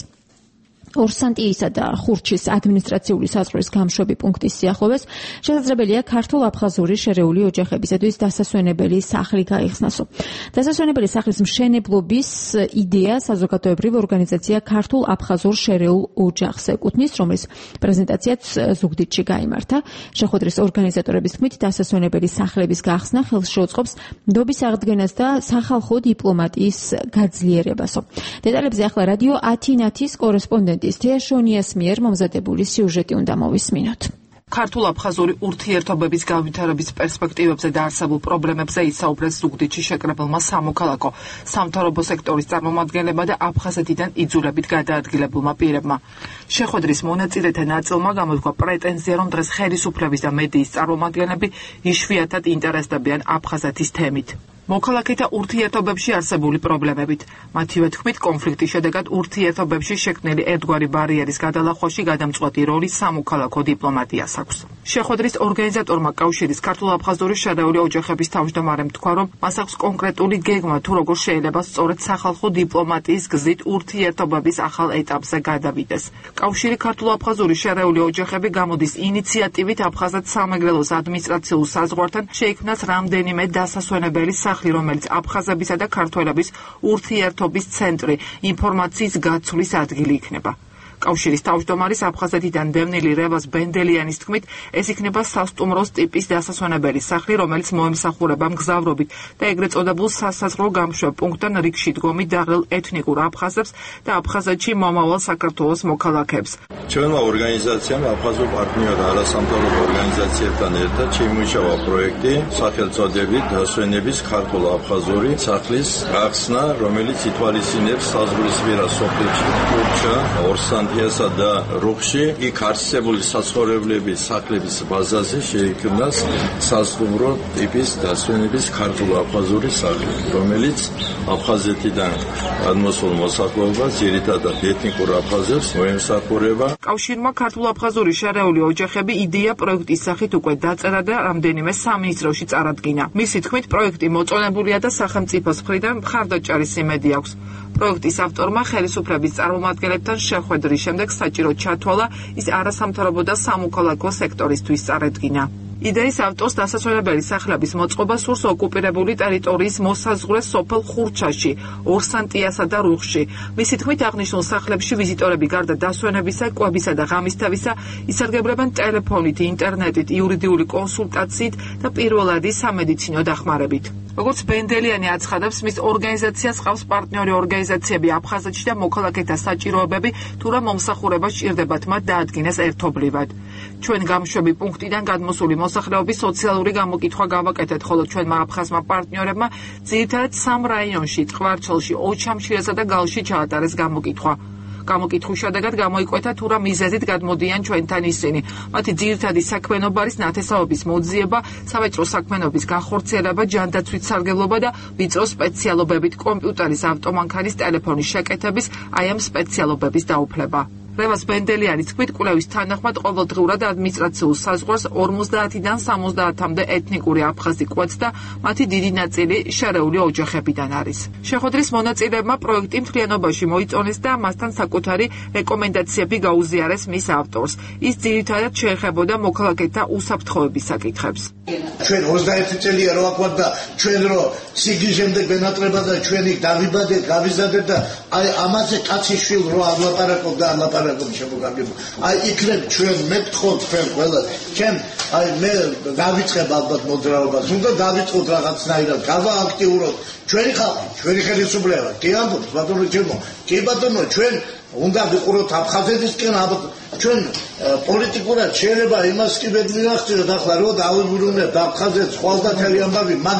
ორსანტიისა და ხურჩის ადმინისტრაციული საზღვრის გამშვები პუნქტის სიახლოვეს შესაძლებელია ქართულ-აფხაზური შერეული ოჯახებისათვის დასასვენებელი სახლი გაიხსნასო. დასასვენებელი სახლის მშენებლობის იდეა საზოგადოებრივ ორგანიზაცია ქართულ-აფხაზურ შერეულ ოჯახს ეკუთვნის, რომლის პრეზენტაციაც ზუგდიდში გაიმართა. შეხვედრის ორგანიზატორების თქმით, დასასვენებელი სახლების გახსნა ხელს შეუწყობს ნდობის აღდგენას და სახალხო დიპლომატიის გაძლიერებასო. დეტალებზე ახლა რადიო ათინათის კორესპონდენტი თეაშონიას მიერ მომზადებული სიუჟეტი უნდა მოვისმინოთ. ქართულ-აფხაზური ურთიერთობების განვითარების პერსპექტივებზე და არსებულ პრობლემებზე ისაუბრეს ზუგდიდში შეკრებილმა სამოქალაქო, სამთავრობო სექტორის წარმომადგენლებმა და აფხაზეთიდან იძულებით გადაადგილებულმა პირებმა. შეხვედრის მონაწილეთა ნაწილმა გამოთქვა პრეტენზია, რომ დღეს ხელისუფლების და მედიის წარმომადგენლები იშვიათად ინტერესდებიან აფხაზეთის თემით. მოქალაქეთა ურთიერთობებში არსებული პრობლემებით. მათივე თქმით, კონფლიქტის შედეგად ურთიერთობებში შექმნილი ერთგვარი ბარიერის გადალახვაში გადამწყვეტი როლი სამოქალაქო დიპლომატიას აქვს. შეხვედრის ორგანიზატორმა კავშირის ქართულ-აფხაზური შერეული ოჯახების თავმჯდომარემ თქვა, რომ მას აქვს კონკრეტული გეგმა თუ როგორ შეიძლება სწორედ სახალხო დიპლომატიის გზით ურთიერთობების ახალ ეტაპზე გადავიდეს. კავშირი ქართულ-აფხაზური შერეული ოჯახები გამოდის ინიციატივით აფხაზეთ სამეგრელოს ადმინისტრაციულ საზღვართან შეიქმნას რამდენიმე დასასვენებელი რომელიც აფხაზებისა და ქართველების ურთიერთობის ცენტრი, ინფორმაციის გაცვლის ადგილი იქნება. კავშირის თავმჯდომარის აფხაზეთიდან დევნილი რევაზ ბენდელიანის თქმით, ეს იქნება სასტუმროს ტიპის დასასვენებელი სახლი, რომელიც მოემსახურება მგზავრობით და ეგრეთ წოდებულ სასაზღვრო გამშვებ პუნქტთან რიგში დგომით დაღლილ ეთნიკურ აფხაზებს და აფხაზეთში მომავალ საქართველოს მოქალაქეებს. ჩვენმა ორგანიზაციამ აფხაზურ პარტნიორ არასამთავრობო ორგანიზაციებთან ერთად შეიმუშავა პროექტი სახელწოდებით დასვენების ქართულ-აფხაზური სახლის გახსნა, რომელიც ითვალისწინებს საზღვრისპირა სოფლებში ხურჩა, ორსანტიასა და რუხში იქ არსებული საცხოვრებლების სახლების ბაზაზე შეიქმნას სასტუმრო ტიპის დასვენების ქართულ-აფხაზური სახლი, რომელიც აფხაზეთიდან გადმოსულ მოსახლეობას, ძირითადად ეთნიკურ აფხაზებს მოემსახურება. კავშირმა ქართულ-აფხაზური შერეული ოჯახები იდეა პროექტის სახით უკვე დაწერა და რამდენიმე სამინისტროში წარადგინა. მისი თქმით, პროექტი მოწონებულია და სახელმწიფოს მხრიდან მხარდაჭერის იმედი აქვს. პროექტის ავტორმა ხელისუფლების წარმომადგენლებთან შეხვედრის შემდეგ საჭირო ჩათვალა ის არასამთავრობო და სამოქალაქო სექტორისთვის წარედგინა. იდეის ავტორს დასასვენებელი სახლების მოწყობა სურს ოკუპირებული ტერიტორიის მოსაზღვრე სოფელ ხურჩაში, ორსანტიასა და რუხში. მისი თქმით, აღნიშნულ სახლებში ვიზიტორები გარდა დასვენებისა, კვებისა და ღამისთევისა ისარგებლებენ ტელეფონით, ინტერნეტით, იურიდიული კონსულტაციით და პირველადი სამედიცინო დახმარებით. როგორც ბენდელიანი აცხადებს, მის ორგანიზაციას ყავს პარტნიორი ორგანიზაციები აფხაზეთში და მოქალაქეთა საჭიროებები თუ რა მომსახურება სჭირდებათ მათ დაადგინეს ერთობლივად. ჩვენ გამშვები პუნქტიდან გადმოსული მოსახლეობის სოციალური გამოკითხვა გავაკეთეთ, ხოლო ჩვენმა აფხაზმა პარტნიორებმა ძირითადად 3 რაიონში, ტყვარჩელში, ოჩამშირესა და გალში ჩაატარეს გამოკითხვა. გამოკითხვის შედეგად გამოიკვეთა თუ რა მიზეზით გადმოდიან ჩვენთან ისინი. მათი ძირითადი საქმიანობა არის ნათესაობის მოძიება, სავაჭრო საქმიანობის განხორციელება, ჯანდაცვის სარგებლობა და ვიწრო სპეციალობებით კომპიუტერის, ავტომანქანის, ტელეფონის შეკეთების, აი ამ სპეციალობების დაუფლება. რევაზ ბენდელიანის თქმით, კვლევის თანახმად ყოველდღიურად ადმინისტრაციულ საზღვარს 50-დან 70-მდე ეთნიკური აფხაზი კვეთს და მათი დიდი ნაწილი შერეული ოჯახებიდან არის. შეხვედრის მონაწილეებმა პროექტი მთლიანობაში მოიწონეს და მასთან საკუთარი რეკომენდაციები გაუზიარეს მის ავტორს. ის ძირითადად შეეხებოდა მოქალაქეთა უსაფრთხოების საკითხებს. ჩვენ 21 წელია რო აკვარ და ჩვენ რო სიგის შემდეგ ვენატრება და ჩვენი დავიბადეთ, გავიზარდეთ და აი ამაზე კაცი შვილ რო აღლაპარაკობ და აღლაპარაკობ შემოგაგებ. აი იქნებ ჩვენ მეკითხოთ თქვენ ყველა. ჩემ აი მე დავიწყებ ალბათ მოძრაობას. უნდა დავიწყოთ რაღაცნაირად, გავააქტიუროთ ჩვენი ხალხი, ჩვენი ხელისუფლება. კი ამბობთ ბატონო ჩემო. კი ბატონო ჩვენ უნდა ვიყუროთ აფხაზეთისკენ ჩვენ პოლიტიკურად შეიძლება იმას კი ვეძლიახციოთ ახლა რომ დავიბრუნებთ აფხაზეთს ხვალდათელი ამბავი, მაგრამ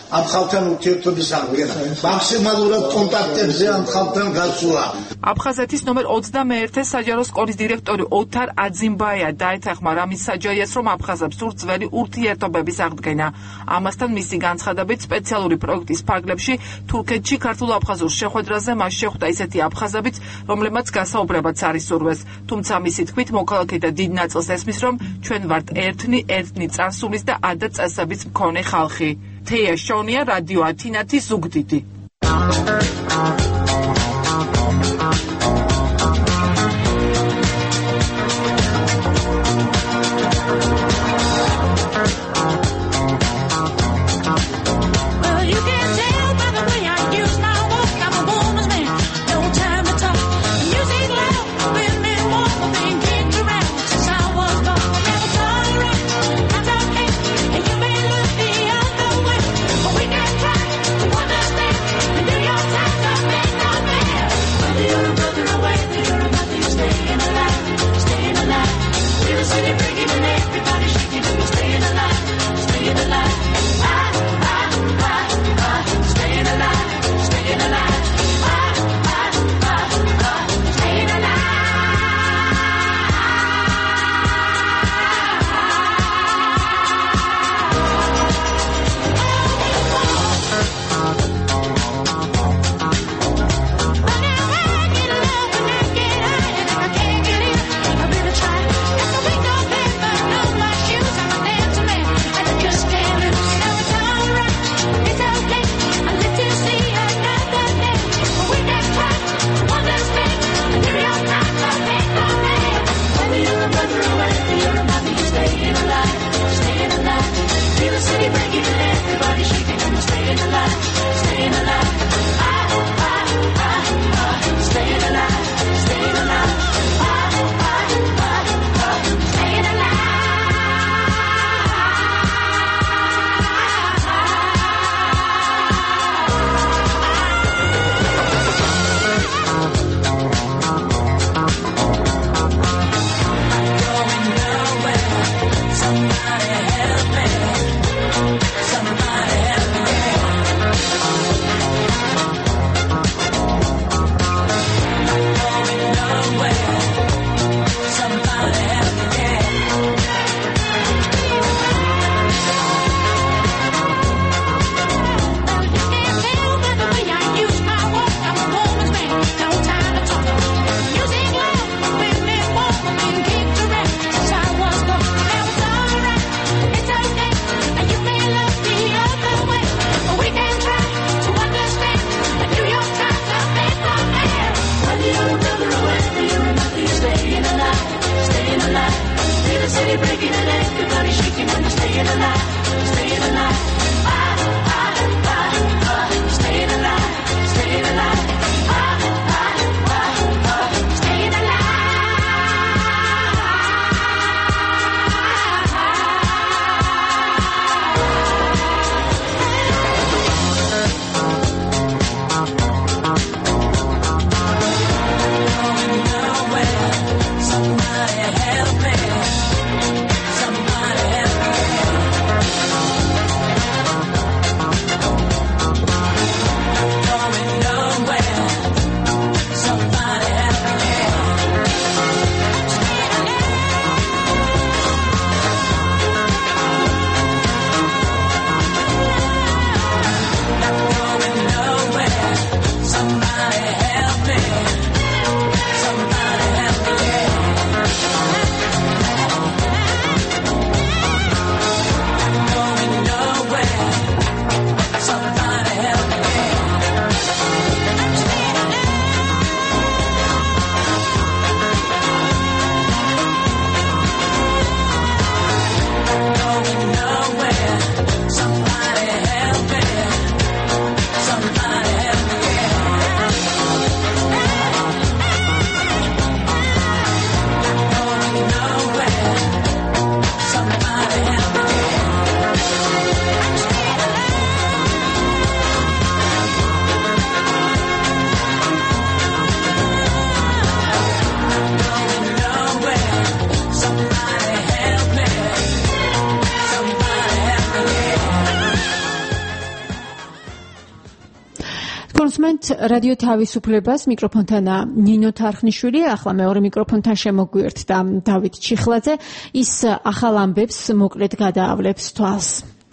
ამ ხალხთან ურთიერთობის აღდგენა, მაქსიმალურად კონტაქტებზე ამ ხალხთან გასვლა. აფხაზეთის ნომერ 21-ე საჯარო სკოლის დირექტორი ოთარ აძიმბაია დაეთანხმა რამის საჯაიას, რომ აფხაზებს სურთ ძველი ურთიერთობების აღდგენა. ამასთან მისი განცხადებით სპეციალური პროექტის ფარგლებში თურქეთში ქართულ-აფხაზურ შეხვედრაზე მას შეხვდა ისეთი აფხაზებიც, რომლებმაც გასაუბრებაც არ ისურვეს. თუმცა მისი თქმით, მოქალაქეთა დიდ ნაწილს ესმის, რომ ჩვენ ვართ ერთნი წარსულის და ადა წესების მქონე ხალხი. თეია შონია, რადიო ათინათის ზუგდიდი. Make გისმენთ რადიო თავისუფლებას, მიკროფონთანა ნინო თარხნიშვილი, ახლა მეორე მიკროფონთან შემოგვიერთდა დავით ჩიხლაძე, ის ახალ ამბებს მოკლედ გადაავლებს თვალს.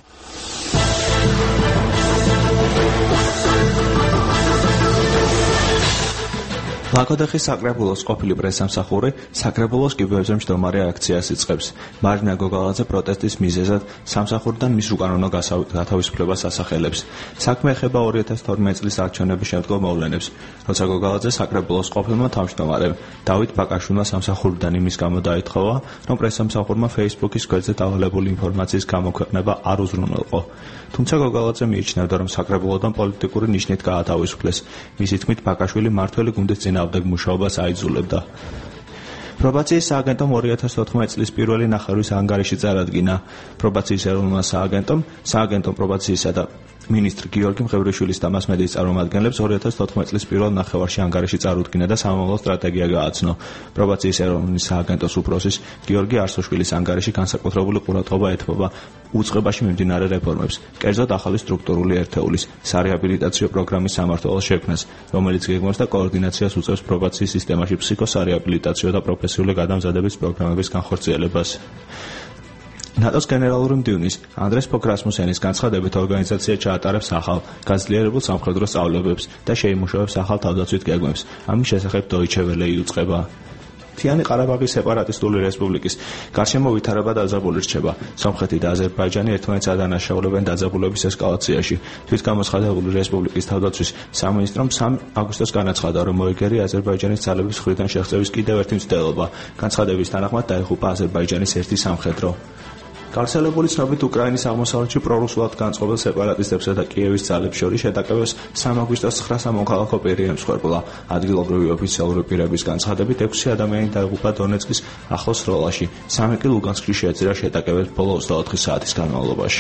ლაკოდეხის საკრებულოს ყოფილი პრესამსახური საკრებულოს კიბეებზე მჯდომარე აქციას იწყებს. მარინა გოგალაძე პროტესტის მიზეზად სამსახურიდან მის უკანონო გათავისუფლებას ასახელებს. საქმე ეხება 2012 წლის არჩევნების შემდგომ მოვლენებს, როცა გოგალაძე საკრებულოს ყოფილმა თავმჯდომარემ დავით ბაკაშვილმა სამსახურიდან იმის გამო დაითხოვა, რომ პრესამსახურმა Facebook-ის გვერდზე დავალებული ინფორმაციის გამოქვეყნება არ უზრუნველყო. თუმცა გოგალაძე მიიჩნევდა, რომ საკრებულოდან პოლიტიკური ნიშნით გაათავისუფლეს. მისი თქმით, ბაკაშვილი მართველი გუნდის წინააღმდეგ მუშაობას აიძულებდა. პრობაციის სააგენტომ 2014 წლის პირველი ნახევრის ანგარიში წარადგინა. პრობაციის ეროვნულმა სააგენტომ პრობაციისა და მინისტრ გიორგი მღევრიშვილის და მასმედიის წარმომადგენლებს 2014 წლის პირველ ნახევარში ანგარიში წარუდგინა და სამომავლო სტრატეგია გააცნო. პრობაციის ეროვნული სააგენტოს უფროსის გიორგი არსოშვილის ანგარიში განსაკუთრებული ყურადღება ეთმობა უწყებაში მიმდინარე რეფორმებს, კერძოდ ახალი სტრუქტურული ერთეულის სარეაბილიტაციო პროგრამის სამმართველოს შექმნას, რომელიც გეგმავს და კოორდინაციას უწევს პრობაციის სისტემაში ფსიქოსარეაბილიტაციო და პროფესიული გადამზადების პროგრამების განხორციელებას. ნატოს გენერალური მდივნის ანდრეს ფოკ რასმუსენის განცხადებით ორგანიზაცია ჩაატარებს ახალ გაძლიერებულ სამხედრო სწავლებებს და შეიმუშავებს ახალ თავდაცვით გეგმებს. ამის შესახებ Deutsche Welle იუწყება. მთიანი ყარაბაღის სეპარატისტული რესპუბლიკის გარშემო ვითარება დაძაბული რჩება. სომხეთი და აზერბაიჯანი ერთმანეთს ადანაშაულებენ დაძაბულობის ესკალაციაში. თვითგამოცხადებული რესპუბლიკის თავდაცვის სამინისტრომ 3 აგვისტოს განაცხადა, რომ მოიგერია აზერბაიჯანის ძალების მხრიდან შეღწევის კიდევ ერთი მცდელობა. განცხადების თანახმად დაიღუპა აზერბაიჯანის ერთი სამხედრო. გავრცელებული ცნობით უკრაინის აღმოსავლეთში პრორუსულად განწყობილ სეპარატისტებსა და კიევის ძალებს შორის შეტაკებას 3 აგვისტოს 9 სამოქალაქო პირი ემსხვერპლა. ადგილობრივი ოფიციალური პირების განცხადებით 6 ადამიანი დაიღუპა დონეცკის ახლოს სროლაში. 3 კი ლუგანსკში შეეწირა შეტაკებებს ბოლო 24 საათის განმავლობაში.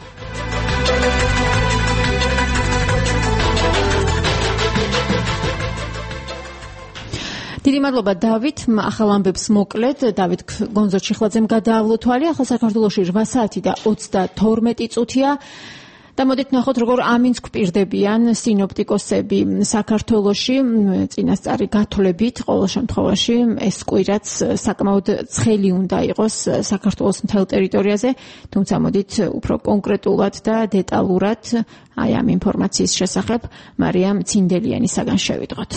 დიდი მადლობა დავით, ახალ ამბებს მოკლედ დავით გონზო ჩიხლაძემ გადაავლო თვალი. ახლა საქართველოში 8 საათი და 32 წუთია. და მოდით ნახოთ, როგორ ამინს გვპირდებიან სინოპტიკოსები საქართველოში წინასწარი გათვლებით. ყოველ შემთხვევაში ეს კვირაც საკმაოდ ცხელი უნდა იყოს საქართველოს მთელ ტერიტორიაზე, თუმცა მოდით უფრო კონკრეტულად და დეტალურად აი ამ ინფორმაციის შესახებ მარიამ ცინდელიანისაგან შევიდღოთ.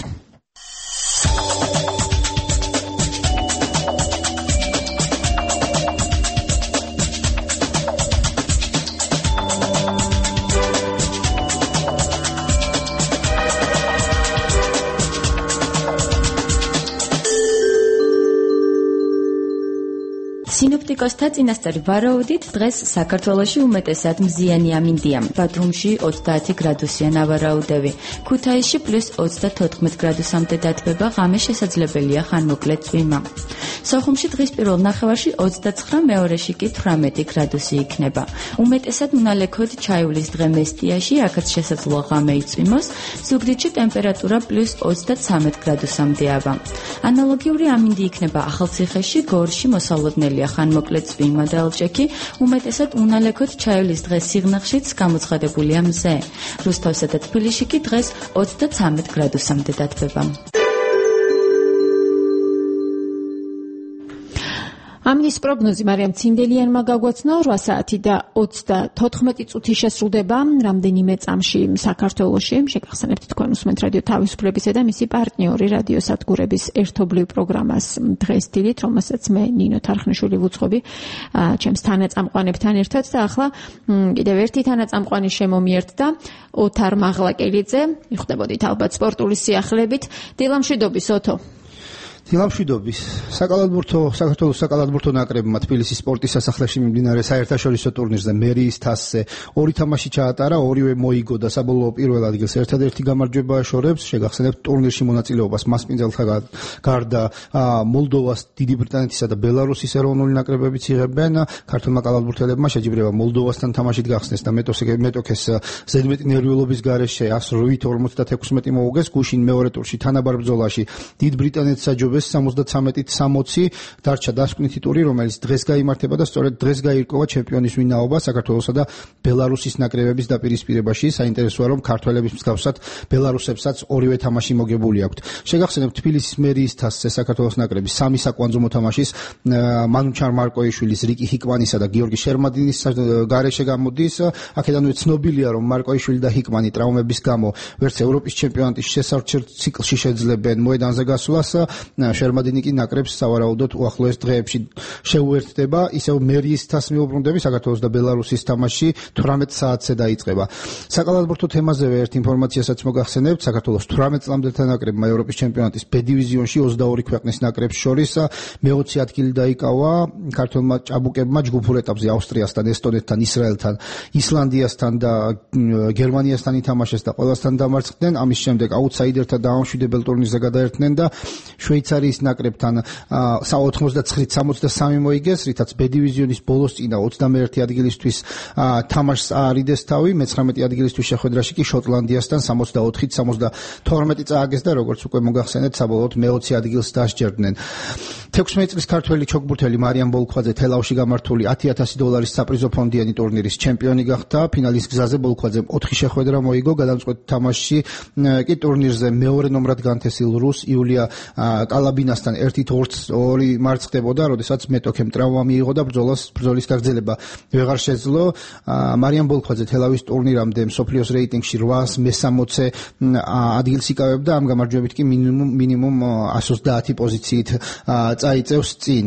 სინოპტიკოსთა წინასწარი ვარაუდით დღეს საქართველოში უმეტესად მზიანი ამინდია. ბათუმში 30 გრადუსია ნავარაუდევი. ქუთაისში +34 გრადუსამდე დათბება, ღამე შესაძლებელია ხანმოკლე წვიმა. სოხუმში დღის პირველ ნახევარში 29, მეორეში კი 18 გრადუსი იქნება. უმეტესად უნალექოდ ჩაივლის დღე მესტიაში, აქაც შესაძლოა ღამე იწვიმოს. ზუგდიდში ტემპერატურა +33 გრადუსამდეა. ანალოგიური ამინდი იქნება ახალციხეში, გორში მოსალოდნელია ხანმოკლე წვიმა და ელჭექი, უმეტესად უნალექოდ ჩაივლის დღე სიღნაღშიც გამოცხადებულია მზე. რუსთავსა და თბილისში კი დღეს 33 გრადუსამდე დათბება. ამინდის პროგნოზი მარიამ ცინდელიანმა გაგვაცნო. 8 საათი და 34 წუთი შესრულდება რამდენიმე წამში საქართველოში. შეგახსენებთ, თქვენ უსმენთ რადიო თავისუფლებისა და მისი პარტნიორი რადიო სადგურების ერთობლივ პროგრამას დღეს დილით, რომელსაც მე ნინო თარხნიშვილი ვუძღვები ჩემს თანაწამყვანებთან ერთად და ახლა კიდევ ერთი თანაწამყვანი შემომიერთდა ოთარ მაღლაკელიძე. მიხვდებოდით ალბათ სპორტული სიახლეებით. დილამშვიდობის ოთო. დილამშვიდობის. საქართველოს საკალათბურთო ნაკრებმა თბილისის სპორტის სასახლეში მიმდინარე საერთაშორისო ტურნირზე მერიის თასზე 2 თამაში ჩაატარა, ორივე მოიგო და საბოლოო პირველ ადგილს ერთადერთი გამარჯვება აშორებს. შეგახსენებთ, ტურნირში მონაწილეობას მასპინძელთა გარდა მოლდოვას, დიდი ბრიტანეთისა და ბელარუსის ეროვნული ნაკრებებიც იღებენ. ქართულმა კალათბურთელებმა შეჯიბრება მოლდოვასთან თამაშით გახსნეს და მეტოქეს ზედმეტი ნერვიულობის გარეშე 108-56 მოუგეს. გუშინ მეორე ტურში თანაბარ ბრძოლაში დიდ ბრიტანეთს აჯობ გაიმარჯვეს 73-60, დარჩა დასკვნითი ტური, რომელიც დღეს გაიმართება და სწორედ დღეს გაირკვევა ჩემპიონის ვინაობა საქართველოსა და ბელარუსის ნაკრებების დაპირისპირებაში. საინტერესოა, რომ ქართველების მსგავსად ბელარუსებსაც ორივე თამაში მოგებული აქვთ. შეგახსენებთ თბილისის მერიის თასზე საქართველოს ნაკრების 3 საკვანძო მოთამაშის მანუჩარ მარკოიშვილის, რიკი ჰიკმანისა და გიორგი შერმადინის გარეშე გამოდის. აქედანვე ცნობილია, რომ მარკოიშვილი და ჰიკმანი ტრავმების გამო ვერც ევროპის ჩემპიონატის შესარჩევ ციკლში შეძლებენ მოედანზე გასვლას. შერმადინი კი ნაკრებს სავარაუდოდ უახლოეს დღეებში შეუერთდება. ისევ მერიის თასს მიუბრუნდები საქართველოს და ბელარუსის თამაში 18 საათზე დაიწყება. საკალათბურთო თემაზევე ერთ ინფორმაციასაც მოგახსენებთ. საქართველოს 18 წლამდელთა ნაკრებმა ევროპის ჩემპიონატის B დივიზიონში 22 ქვეყნის ნაკრებს შორის მე-20 ადგილი დაიკავა. ქართველმა ჭაბუკებმა ჯგუფურ ეტაპზე ავსტრიასთან, ესტონეთთან, ისრაელთან, ისლანდიასთან და გერმანიასთან ითამაშეს და ყველასთან დამარცხდნენ. ამის შემდეგ აუთსაიდერთა დაამშვიდებელ ტურნირზე გადაერთნენ და შვეიცარიის ნაკრებთან 99-63 მოიგეს, რითაც B დივიზიონის ბოლოს წინა 21 ადგილისთვის თამაშს აარიდეს თავი, მე-19 ადგილისთვის შეხვედრაში კი შოტლანდიასთან 64-72 წააგეს და როგორც უკვე მოგახსენეთ, საბოლოოდ მე-20 ადგილს დასჯერდნენ. 16 წლის ქართველი ჩოგბურთელი მარიამ ბოლქვაძე თელავში გამართული $10,000 საპრიზო ფონდიანი ტურნირის ჩემპიონი გახდა. ფინალის გზაზე ბოლქვაძემ 4 შეხვედრა მოიგო, გადამწყვეტ თამაშში კი ტურნირზე მეორე ნომრად განთესილ რუს იულია კალაბინასთან 1-2 მარცხდებოდა, როდესაც მეტოქემ ტრავმა მიიღო და ბრძოლის გაგრძელება ვეღარ შეძლო. მარიამ ბოლქვაძე თელავის ტურნირამდე მსოფლიოს რეიტინგში 860 ადგილს იკავებდა, ამ გამარჯვებით კი მინიმუმ 130 პოზიციით წაიწევს წინ.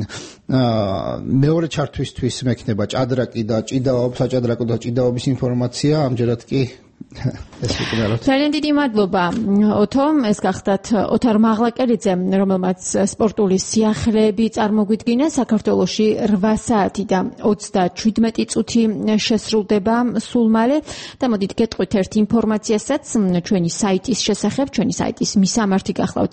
მეორე ჩართვისთვის მექნება ჭადრაკი და ჭიდაობა, საჭადრაკო და ჭიდაობის ინფორმაცია, ამჯერად კი ძალიან დიდი მადლობა ოთო, ეს გახდათ ოთარ მაღლაკერიძე, რომელმაც სპორტული სიახლეები წარმოგვიდგინა. საქართველოში 8 საათი და 37 წუთი შესრულდება სულ მალე და მოდით გეტყვით ერთ ინფორმაციასაც ჩვენი საიტის შესახებ. ჩვენი საიტის მისამართი გახლავთ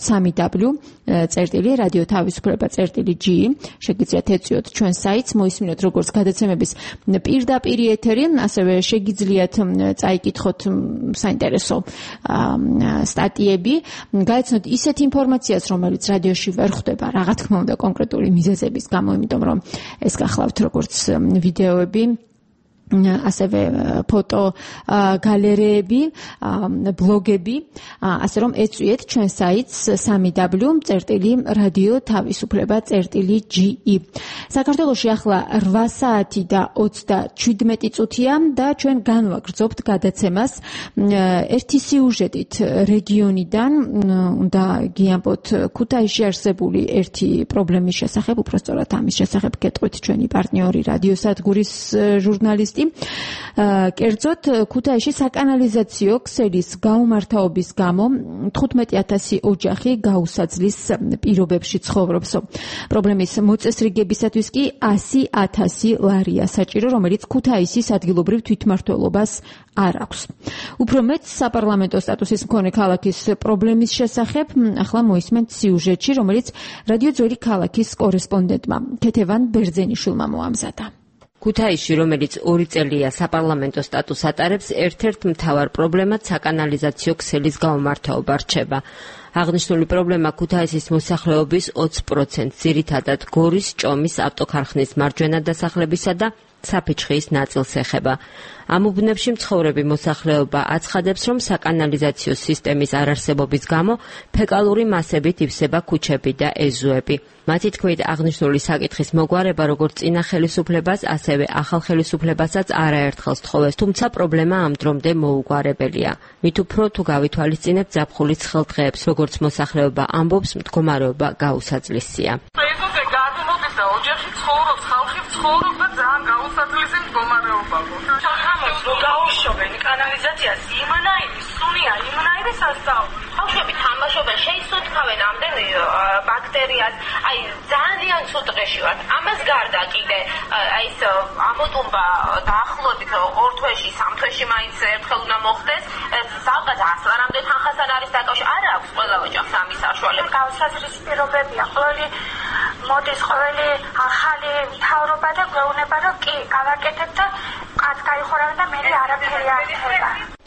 www.radio-თავისუფლება.gi. შეგიძლიათ ეწვიოთ ჩვენ საიტს, მოისმინოთ როგორც გადაცემების პირდაპირ ეთერი, ასევე შეგიძლიათ წაიკითხოთ საინტერესო სტატიები, გაეცნოთ ისეთ ინფორმაციას, რომელიც რადიოში ვერ ხვდება, რა თქმა უნდა კონკრეტული მიზეზების გამო, იმიტომ რომ ეს გახლავთ როგორც ვიდეოები, ასევე ფოტო გალერეები, ბლოგები, ასე რომ ეწვიეთ ჩვენ საიტს www.radio-თავისუფლება.gi. საქართველოში ახლა 8 საათი და 37 წუთია და ჩვენ განვაგრძობთ გადაცემას ერთი სიუჟეტით რეგიონიდან. უნდა გიამბოთ ქუთაისში არსებული ერთი პრობლემის შესახებ, უпростоრად ამის შესახებ გეტყვით ჩვენი პარტნიორი რადიოსადგურის ჟურნალისტი. კერძოდ ქუთაისში საკანალიზაციო ქსელის გაუმართავობის გამო 15,000 ოჯახი გაუსაძლის პირობებში ცხოვრობს. პრობლემის მოწესრიგებისათვის კი 100,000 ლარია საჭირო, რომელიც ქუთაისის ადგილობრივ თვითმმართველობას არ აქვს. უფრო მეც საპარლამენტო სტატუსის მქონე ქალაქის პრობლემის შესახებ ახლა მოისმენთ სიუჟეტში, რომელიც რადიო ძველი ქალაქის კორესპონდენტმა ქეთევან ბერძენიშვილმა მოამზადა. ქუთაისში, რომელიც 2 წელია საპარლამენტო სტატუსს ატარებს, ერთ-ერთ მთავარ პრობლემად საკანალიზაციო ქსელის გაუმართავობა რჩება. აღნიშნული პრობლემა ქუთაისის მოსახლეობის 20%, ძირითადად გორის, ჭომის ავტოქარხნის მარჯვენა დასახლებისა და საფიჩხის ნაწილს ეხება. ამ უბნებში მცხოვრები მოსახლეობა აცხადებს, რომ საკანალიზაციო სისტემის არარსებობის გამო ფეკალური მასებით ივსება ქუჩები და ეზოები. მათი თქმით, აღნიშნული საკითხის მოგვარება როგორც წინა ხელისუფლებას, ასევე ახალ ხელისუფლებასაც არაერთხელ სთხოვეს, თუმცა პრობლემა ამ დრომდე მოუგვარებელია. მით უფრო თუ გავითვალისწინებთ ზაფხულის ცხელ-დღეებს, როგორც მოსახლეობა ამბობს, მდგომარეობა გაუსაძლისია. ოჯახი ცხოვრობს, ხალხი ცხოვრობს და ძალიან გაუსაძლისი მდგომარეობა გვაქვს. რომ გაუშვებენ კანალიზაციას იმანაირი, სუნია იმანაირი სასწაული. ბავშვები თამაშობენ, შეისუნთქავენ ამდენი ბაქტერიას, აი ძალიან ცუდ დღეში ვართ. ამას გარდა კიდე აი ეს ამოტუმბა დაახლოებით 2 თვეში, 3 თვეში მაინც ერთხელ უნდა მოხდეს. ეს ზალყად ასლარამდე თანხასთან არის დაკავშირებული. არა აქვს ყველა ოჯახს ამის საშუალება. გაუსაძლისი პირობებია. მოდის ყოველი ახალი მთავრობა და გვეუბნება, რომ კი გავაკეთებ და კაც გაიხურავენ და მე არაფერი არ ხდება.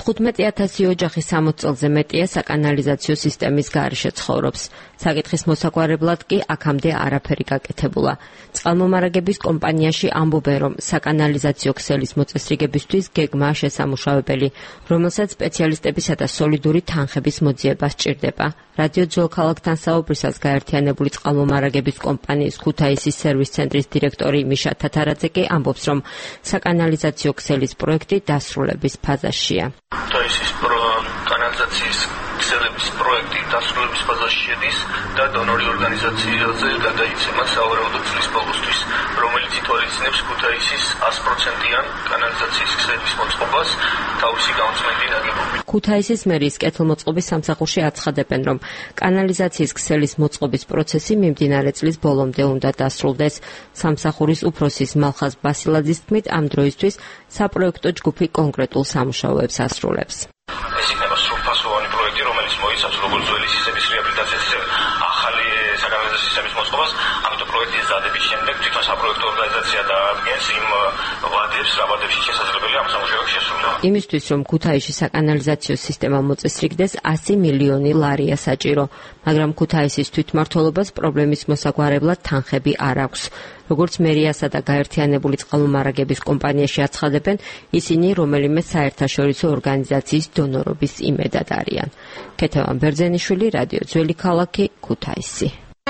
15,000 ოჯახი 60 წელზე მეტია საკანალიზაციო სისტემის გარეშე ცხოვრობს. საკითხის მოსაგვარებლად კი აქამდე არაფერი გაკეთებულა. წყალმომარაგების კომპანიაში ამბობენ, რომ საკანალიზაციო ქსელის მოწესრიგებისთვის გეგმაა შესამუშავებელი, რომელსაც სპეციალისტებისა და სოლიდური თანხების მოძიება სჭირდება. რადიო ძველ ქალაქთან საუბრისას გაერთიანებული წყალმომარაგების კომპანიის ქუთაისის სერვის ცენტრის დირექტორი მიშა თათარაძე კი ამბობს, რომ საკანალიზაციო ქსელის პროექტი დასრულების ფაზაშია. ქუთაისის კანალიზაციის ქსელების პროექტი დასრულების ფაზაში შედის და დონორი ორგანიზაციაზე გადაიცემა სავარაუდო წლის ბოლოსთვის, რომელიც ითვალისწინებს ქუთაისის 100%-იან კანალიზაციის ქსელის მოწყობას თავისი გამწმენდი ნაგებობით. ქუთაისის მერის კეთილმოწყობის სამსახურში აცხადებენ, რომ კანალიზაციის ქსელის მოწყობის პროცესი მიმდინარე წლის ბოლომდე უნდა დასრულდეს. სამსახურის უფროსის მალხაზ ბასილაძის თქმით, ამ დროისთვის საპროექტო ჯგუფი კონკრეტულ სამუშაოებს ასრულებს. ეს იქნება სრულფასოვანი პროექტი, რომელიც მოიცავს როგორც ძველი სისტემის რეაბილიტაციას, ისე ახალი საკანალიზაციო სისტემის მოწყობას. ამიტომ პროექტის დადების შემდეგ თვითონ საპროექტო ორგანიზაცია დაადგენს იმ ვადებს, რა ვადებში შესაძლებელია ამ სამუშაოების შესრულება. იმისთვის, რომ ქუთაისში საკანალიზაციო სისტემა მოწესრიგდეს, 100 მილიონი ლარია საჭირო, მაგრამ ქუთაისის თვითმმართველობას პრობლემის მოსაგვარებლად თანხები არ აქვს. როგორც მერიასა და გაერთიანებული წყალმომარაგების კომპანიაში აცხადებენ, ისინი რომელიმე საერთაშორისო ორგანიზაციის დონორობის იმედად არიან. ქეთევან ბერძენიშვილი, რადიო ძველი ქალაქი, ქუთაისი.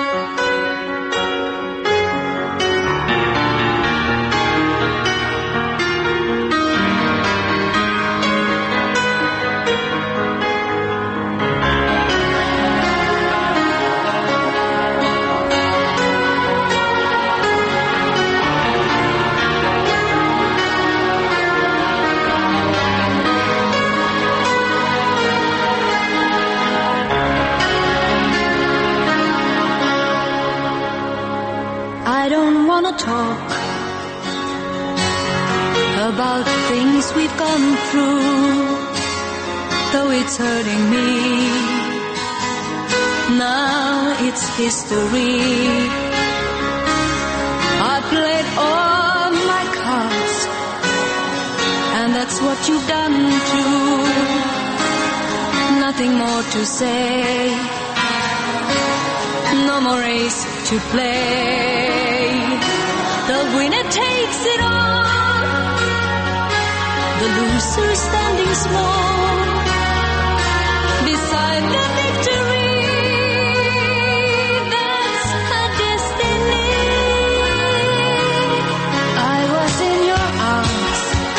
I don't wanna talk about things we've gone through, though it's hurting me. Now it's history. I played all my cards, and that's what you've done too. Nothing more to say, no more race to play. The winner takes it all, the loser standing small beside the victory. That's the destiny. I was in your arms,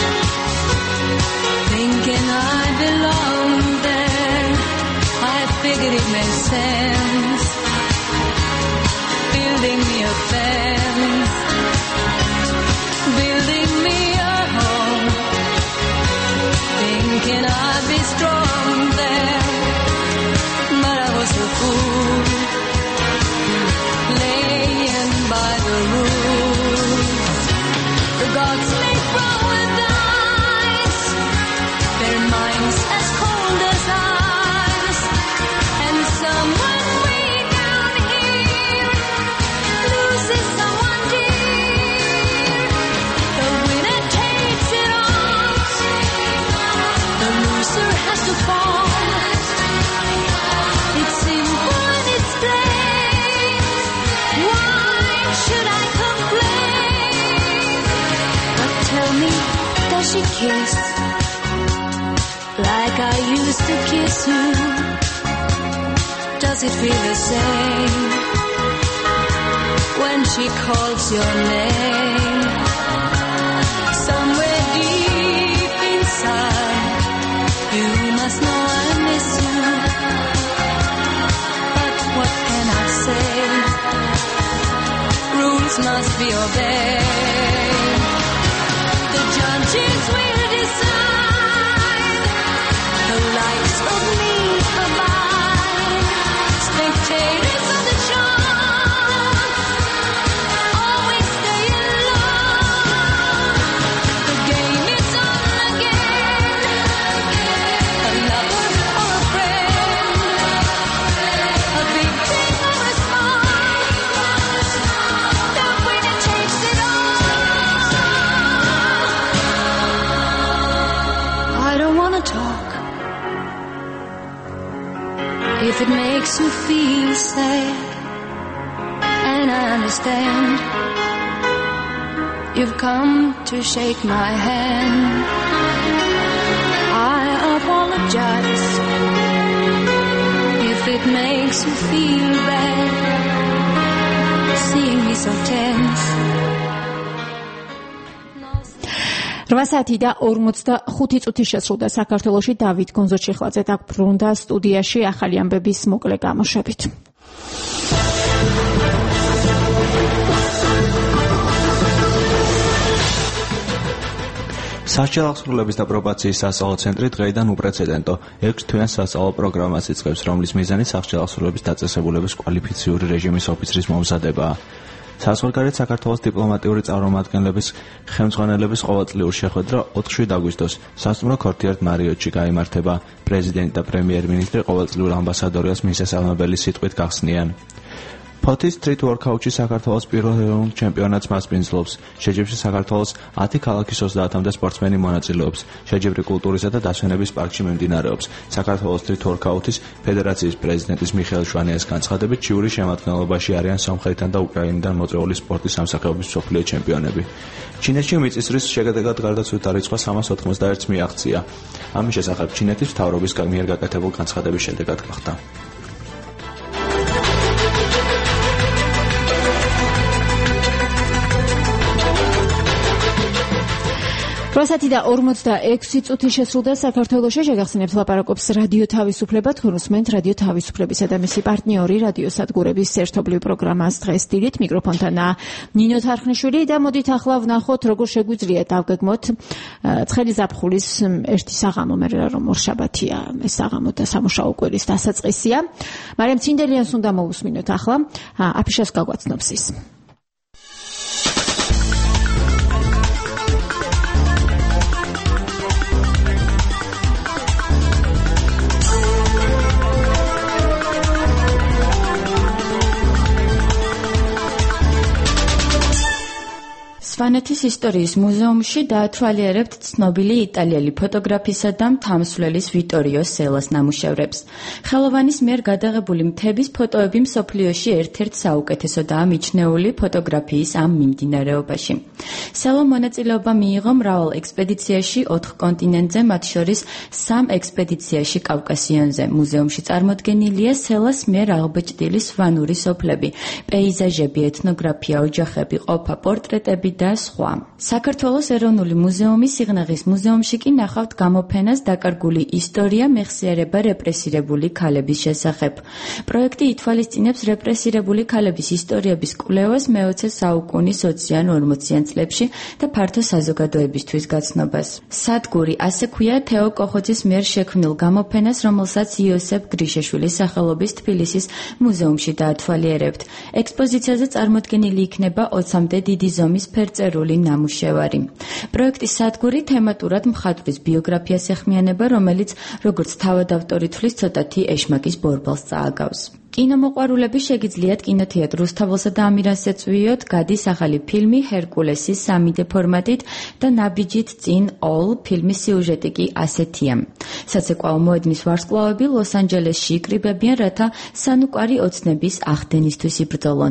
thinking I belonged there. I figured it made sense, building me a fence, building me a home, thinking I'd be strong there, but I was a fool, laying by the rules. The gods may throw a dice, their minds as cold as ice, and someone way down here loses someone dear. The winner takes it all, the loser has to fall. It's simple and it's plain. Why should I complain? But tell me, does she kiss like I used to kiss you? Does it feel the same when she calls your name? Somewhere deep inside, you must know I miss you. But what can I say? Rules must be obeyed. The judges will decide, the likes of me abide. Spectators of the show always stay alone. The game is on again. A lover or a friend, a big thing or a small, the winner takes it all. If it makes you feel sad, and I understand, you've come to shake my hand. I apologize if it makes you feel bad, seeing me so tense. 8 საათი და 45 წუთი შესრულდა საქართველოში. დავით გონზოჩიხლაძე დაბრუნდა სტუდიაში ახალი ამბების მოკლე გამოშვებით. სასჯელ აღსრულების და პრობაციის სასწავლო ცენტრი დღეიდან უპრეცედენტო 6 თვიან სასწავლო პროგრამას იწყებს, რომლის მიზანი სასჯელ აღსრულების დაწესებულების კვალიფიციური რეჟიმის ოფიცრის მომზადებაა. საზღვარგარეთ საქართველოს დიპლომატიური წარმომადგენლების ხელმძღვანელების ყოველწლიური შეხვედრა 4 აგვისტოს სასტუმრო ქორთიართ მარიოტში გაიმართება. პრეზიდენტი და პრემიერ-მინისტრი ყოველწლიურ ამბასადორიას მისასალმებელი სიტყვით გახსნიან. ფოთის street workout-ში საქართველოს პირველ ეროვნულ ჩემპიონატს მასპინძლობს. შეჯიბრში საქართველოს 10 ქალაქის 30-მდე სპორტსმენი მონაწილეობს. შეჯიბრი კულტურისა და დასვენების პარკში მიმდინარეობს. საქართველოს street workout-ის ფედერაციის პრეზიდენტის მიხეილ შვანიას განცხადებით, ჩიური შემადგენლობაში არიან სომხეთიდან და უკრაინიდან მოწვეული სპორტის სამსახიობის მსოფლიო ჩემპიონები. ჩინეთში მიწისძვრის შედეგად გარდაცვლილთა რიცხვი 391-ს მიაღწია. ამის შესახებ ჩინეთის მთავრობის მიერ გაკეთებულ განცხადების შედეგად გახდა. რუსეთი და 46 წუთი შესრულდა საქართველოში. შეგახსენებთ ლაპარაკობს რადიო თავისუფლება. თქვენ უსმენთ რადიო თავისუფლებისა და მისი პარტნიორი რადიოსადგურების ერთობლივ პროგრამას დღეს დილით. მიკროფონთანაა ნინო თარხნიშვილი და მოდით ახლა ვნახოთ როგორ შეგვიძლია დავგეგმოთ ცხელი ზაფხულის ერთი საღამო, მე რომ ორშაბათია ეს საღამო და სამუშაო კვირის დასაწყისია. მაგრამ ცინდელიანს უნდა მოусმინოთ ახლა აფიშას გაგვაცნობს ის. სვანეთის ისტორიის მუზეუმში დაათვალიერებთ ცნობილი იტალიელი ფოტოგრაფისა და მთამსვლელის ვიტორიო სელას ნამუშევრებს. ხელოვანის მიერ გადაღებული მთების ფოტოები მსოფლიოში ერთ-ერთ საუკეთესოდაა მიჩნეული ფოტოგრაფიის ამ მიმდინარეობაში. სელამ მონაწილეობა მიიღო მრავალ ექსპედიციაში 4 კონტინენტზე, მათ შორის 3 ექსპედიციაში კავკასიონზე. მუზეუმში წარმოდგენილია სელას მიერ აღბეჭდილი სვანური სოფლები, პეიზაჟები, ეთნოგრაფია, ოჯახები, ყოფა, პორტრეტები და სხვა. საქართველოს ეროვნული მუზეუმის სიღნაღის მუზეუმში კი ნახავთ გამოფენას დაკარგული ისტორია მეხსიერება რეპრესირებული ქალების შესახებ. პროექტი ითვალისწინებს რეპრესირებული ქალების ისტორიების კვლევას მე-20 საუკუნის 20-40 წლებში და ფართო საზოგადოებისთვის გაცნობას. სადგური ასე ქვია თეო კოხოძის მიერ შექმნილ გამოფენას, რომელსაც იოსებ გრიშაშვილის სახელობის თბილისის მუზეუმში დაათვალიერებთ. ექსპოზიციაზე წარმოდგენილი იქნება 20-მდე დიდი ზომის წერული ნამუშევარი. პროექტის სადგური თემატურად მხატვრის ბიოგრაფიას ეხმიანება, რომელიც როგორც თავად ავტორი თვლის, ცოტათი ეშმაკის ბორბალს წააგავს. კინომოყვარულები შეგიძლიათ კინოთეატრ რუსთაველსა და ამირანს ეწვიოთ. გადის ახალი ფილმი ჰერკულესის 3D ფორმატით და ნაბიჯით წინ all ფილმის სიუჟეტი კი ასეთია. საცეკვაო მოედნის ვარსკვლავები ლოს-ანჯელესში იკრიბებიან, რათა სანუკვარი ოცნების ახდენისთვის იბრძოლონ.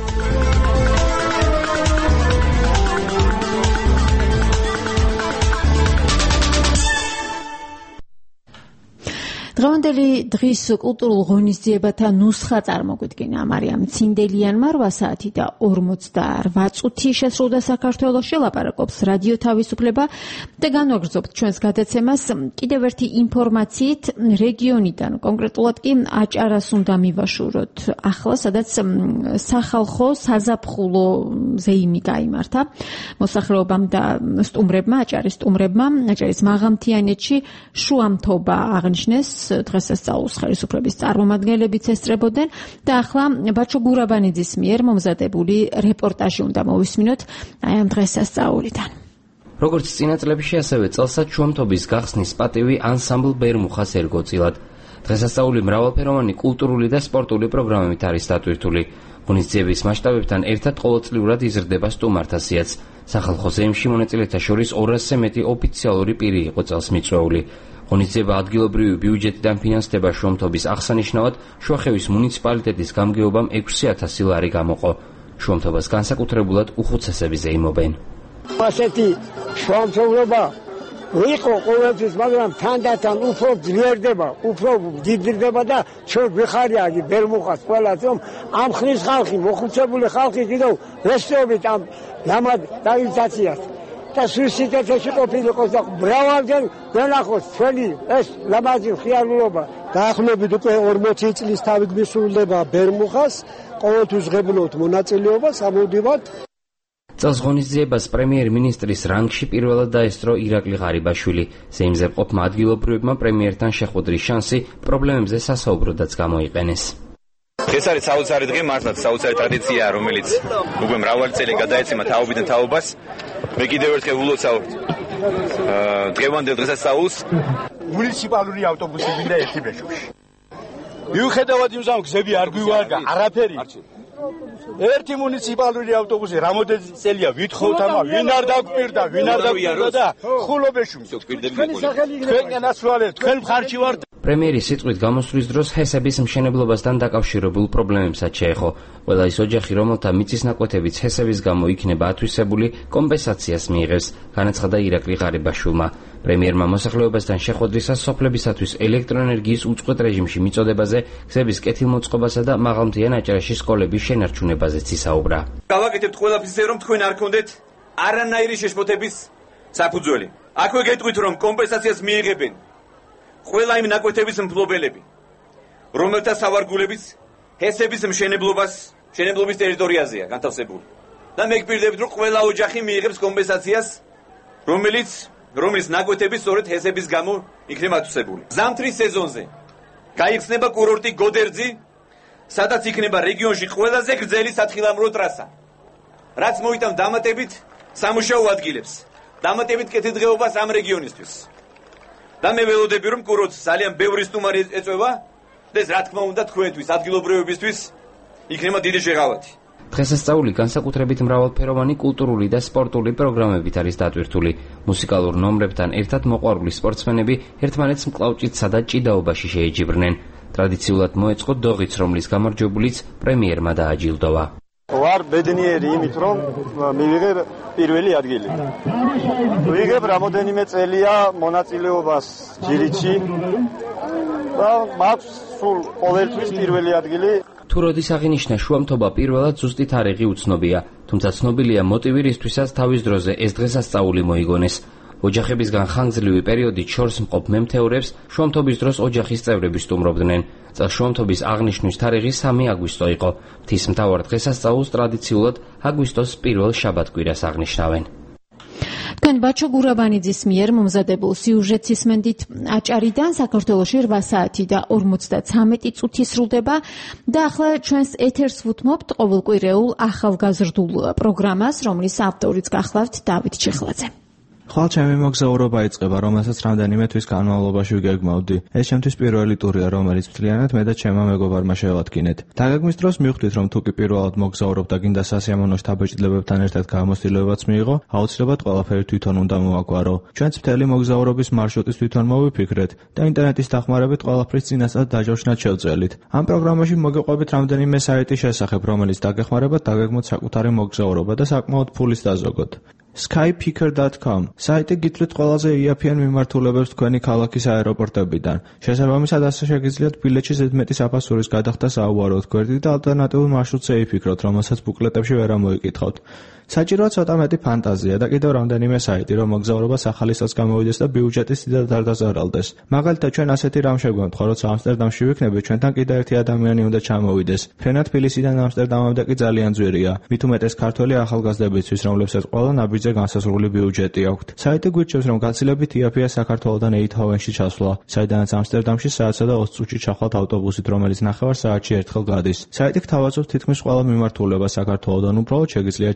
დღევანდელი დღის კულტურულ ღონისძიებათა ნუსხა წარმოგვიდგინა მარიამ ცინდელიანმა. 8 საათი და 48 წუთი შესრულდა საქართველოში. ლაპარაკობს რადიო თავისუფლება და განვაგრძობთ ჩვენს გადაცემას კიდევ ერთი ინფორმაციით რეგიონიდან, კონკრეტულად კი აჭარას უნდა მივაშუროთ. ახლა სადაც სახალხო საზაფხულო ზეიმი გაიმართა მოსახლეობამ და სტუმრებმა, აჭარის სტუმრებმა. აჭარის მაღალმთიანეთში შუამთობა აღნიშნეს. დღესასწაულს ხელისუფლების წარმომადგენლებიც ესწრებოდნენ და ახლა ბაჩო გურაბანიძის მიერ მომზადებული რეპორტაჟი უნდა მოვისმინოთ აი ამ დღესასწაულიდან. როგორც წინა წლებში, ასევე წელსაც შუამთობის გახსნის პატივი ანსამბლ ბერმუხას ერგოწილად. დღესასწაული მრავალფეროვანი კულტურული და სპორტული პროგრამებით არის დატვირთული. ღონისძიების მასშტაბებთან ერთად ყოველწლიურად იზრდება სტუმართა სიაც. სახალხო ზეიმში მონაწილეთა შორის 200-ზე მეტი ოფიციალური პირი იყო წელს მიწვეული. ღონისძიება ადგილობრივი ბიუჯეტიდან ფინანსდება შრომთობის აღსანიშნავად შუახევის მუნიციპალიტეტის გამგეობამ 6,000 ლარი გამოყო. შრომთობას განსაკუთრებულად უხუცესები ზეიმობენ. ასეთი შრომთობა იყო ყოველთვის, მაგრამ თანდათან უფრო ძლიერდება, უფრო დიდდება და ჩვენ ვიხარია ბერმუხას ყველას, რომ ამ ხნის ხალხი, მოხუცებული ხალხი კიდევ რესტობით ამ დამად დაინცაციას და სუიციდებში ყოფილიყოს და მრავალჯერ განახოს ჩვენი ეს ლამაზი ხიარულობა. დაახლოებით უკვე 40 წლის თავი გვისრულდება ბერმუხას, ყოველთვის ღებულობთ მონაწილეობას, ამოვდივართ. წელს ღონისძიებას პრემიერ-მინისტრის რანგში პირველად დაესწრო ირაკლი ღარიბაშვილი. ზეიმზე მყოფმა ადგილობრივებმა პრემიერთან შეხვედრის შანსი პრობლემებზე სასაუბროდაც გამოიყენეს. ეს არის საოცარი დღე, მართლაც საოცარი ტრადიციაა, რომელიც უკვე მრავალი წელი გადაეცემა თაობიდან თაობას. მე კიდევ ერთხელ ულოცავ დღევანდელ დღესასწაულს. მუნიციპალური ავტობუსი მინდა ერთი ბეშოვში. მიუხედავად იმისა, რომ გზები არ გვივარგა, არაფერი. ერთი მუნიციპალური ავტობუსი რამოდენიმე წელია ვითხოვთ ამა, ვინ არ დაგვპირდა და ხულობეშუმს. თქვენგან ასვალეთ, თქვენ მხარში ვართ. პრემიერის სიტყვით გამოსვლის დროს ჰესების მშენებლობასთან დაკავშირებულ პრობლემებსაც შეეხო. ყველა ის ოჯახი, რომელთა მიწის ნაკვეთებიც ჰესების გამო იქნება ათვისებული, კომპენსაციას მიიღებს, განაცხადა ირაკლი ღარიბაშვილმა. პრემიერმა მოსახლეობასთან შეხვედრისას სოფლებისათვის ელექტროენერგიის უწყვეტ რეჟიმში მიწოდებაზე, გზების კეთილმოწყობასა და მაღალმთიან აჭარაში სკოლების შენარჩუნებაზეც ისაუბრა. გავაკეთებთ ყველაფერს, რომ თქვენ არ გქონდეთ არანაირი შეშფოთების საფუძველი. აქვე გეტყვით, რომ კომპენსაციას მიიღებენ ყველა იმ ნაკვეთების მფლობელები, რომელთა სავარგულების ჰესების მშენებლობის ტერიტორიაზეა განთავსებული. და მე გპირდებით, რომ ყველა ოჯახი მიიღებს კომპენსაციას, რომელიც ნაკვეთების სწორედ ჰესების გამო იქნება ათვისებული. ზამთრის სეზონზე გაიხსნება კურორტი გოდერძი, სადაც იქნება რეგიონში ყველაზე გრძელი სათხილამურო ტრასა, რაც მოიტანს დამატებით სამუშაო ადგილებს, დამატებით კეთილდღეობას ამ რეგიონისთვის. და მე ველოდები, რომ კურორტს ძალიან ბევრი სტუმარი ეწვევა და ეს რა თქმა უნდა თქვენთვის, ადგილობრივებისთვის იქნება დიდი შეღავათი. დღესასწაული განსაკუთრებით მრავალფეროვანი კულტურული და სპორტული პროგრამებით არის დატვირთული. მუსიკალურ ნომრებთან ერთად მოყვარული სპორტსმენები ერთმანეთს მკლავჭიდსა და ჭიდაობაში შეეჯიბრნენ. ტრადიციულად მოეწყო დოღიც, რომლის გამარჯვებულიც პრემიერმა დააჯილდოვა. ვარ ბედნიერი იმით, რომ მივიღე პირველი ადგილი. ვიღებ რამოდენიმე წელია მონაწილეობას ჯირითში და მაქვს სულ ყოველთვის პირველი ადგილი. თუ როდის აღინიშნა შუამთობა პირველად ზუსტი თარიღი უცნობია, თუმცა ცნობილია მოტივი, რისთვისაც თავის დროზე ეს დღესასწაული მოიგონეს. ოჯახებისგან ხანგრძლივი პერიოდით შორს მყოფ მემთეურებს შუამთობის დროს ოჯახის წევრები სტუმრობდნენ. წელს შუამთობის აღნიშვნის თარიღი 3 აგვისტო იყო. მთისმთავარ დღესასწაულს ტრადიციულად აგვისტოს პირველ შაბათ-კვირას აღნიშნავენ. თქვენ ბაჩო გურაბანიძის მიერ მომზადებულ სიუჟეტს ისმენდით. აჭარიდან საქართველოში 8 საათი და 53 წუთი სრულდება და ახლა ჩვენს ეთერს ვუთმობთ ყოველკვირეულ ახალგაზრდულ პროგრამას, რომლის ავტორიც გახლავთ დავით ჩიხლაძე. ხვალ ჩემი მოგზაურობა იწყება, რომელსაც რამდენიმე თვის განმავლობაში ვიგეგმავდი. ეს ჩემთვის პირველი ტურია, რომელიც მთლიანად მე და ჩემმა მეგობარმა შევადგინეთ. დაგეგმვის დროს მივხვდით, რომ თუ კი პირველად მოგზაურობ და გინდა სასიამოვნო შთაბეჭდილებებთან ერთად გამოცდილებაც მიიღო, აუცილებლად ყველაფერი თვითონ უნდა მოაგვარო. ჩვენც მთელი მოგზაურობის მარშრუტის თვითონ მოვიფიქრეთ და ინტერნეტის დახმარებით ყველაფრის წინასწარ დაჯავშნად შევწელით. ამ პროგრამაში მოგეყვებით რამდენიმე საიტის შესახებ, რომელიც დაგეხმარებათ დაგეგმოთ საკუთარი მოგზაურობა და საკმაოდ ფულის დაზოგოთ. skypicker.com საიტი გითვლით ყველაზე იაფიან მიმართულებებს თქვენი ქალაქის აეროპორტებიდან. შესაბამისად, ასე შეგიძლიათ ბილეთში ზედმეტი საფასურის გადახდა საუაროთ გვერდით და ალტერნატიულ მარშრუტზე იფიქროთ, რომელსაც ბუკლეტებში ვერ ამოიკითხავთ. საჭიროა ცოტა მეტი ფანტაზია და კიდევ რამდენიმე საიტი, რომ მოგზაურობას ახალისას გამოვიდეს და ბიუჯეტის დიდად არ დაზარალდეს. მაგალითად, ჩვენ ასეთი რამ შეგვემთხვა, როცა ამსტერდამში ვიქნებით, ჩვენთან კიდევ ერთი ადამიანი უნდა ჩამოვიდეს. ფრენა თბილისიდან ამსტერდამამდე კი ძალიან ძვირია. მით უმეტეს ქართველი ახალგაზრდებისთვის, რომლებსაც ყველა ნაბიჯზე განსაზღვრული ბიუჯეტი აქვთ. საიტი გვირჩევს, რომ გაცილებით იაფია საქართველოდან ეითჰოვენში ჩასვლა, საიდანაც ამსტერდამში საათსა და 20 წუთში ჩახვალთ ავტობუსით, რომელიც 9 საათში ერთხელ გადის. საიტი გთავაზობს თითქმის ყველა მიმართულებას საქართველოდან, უბრალოდ შეგიძლიათ შეარჩიოთ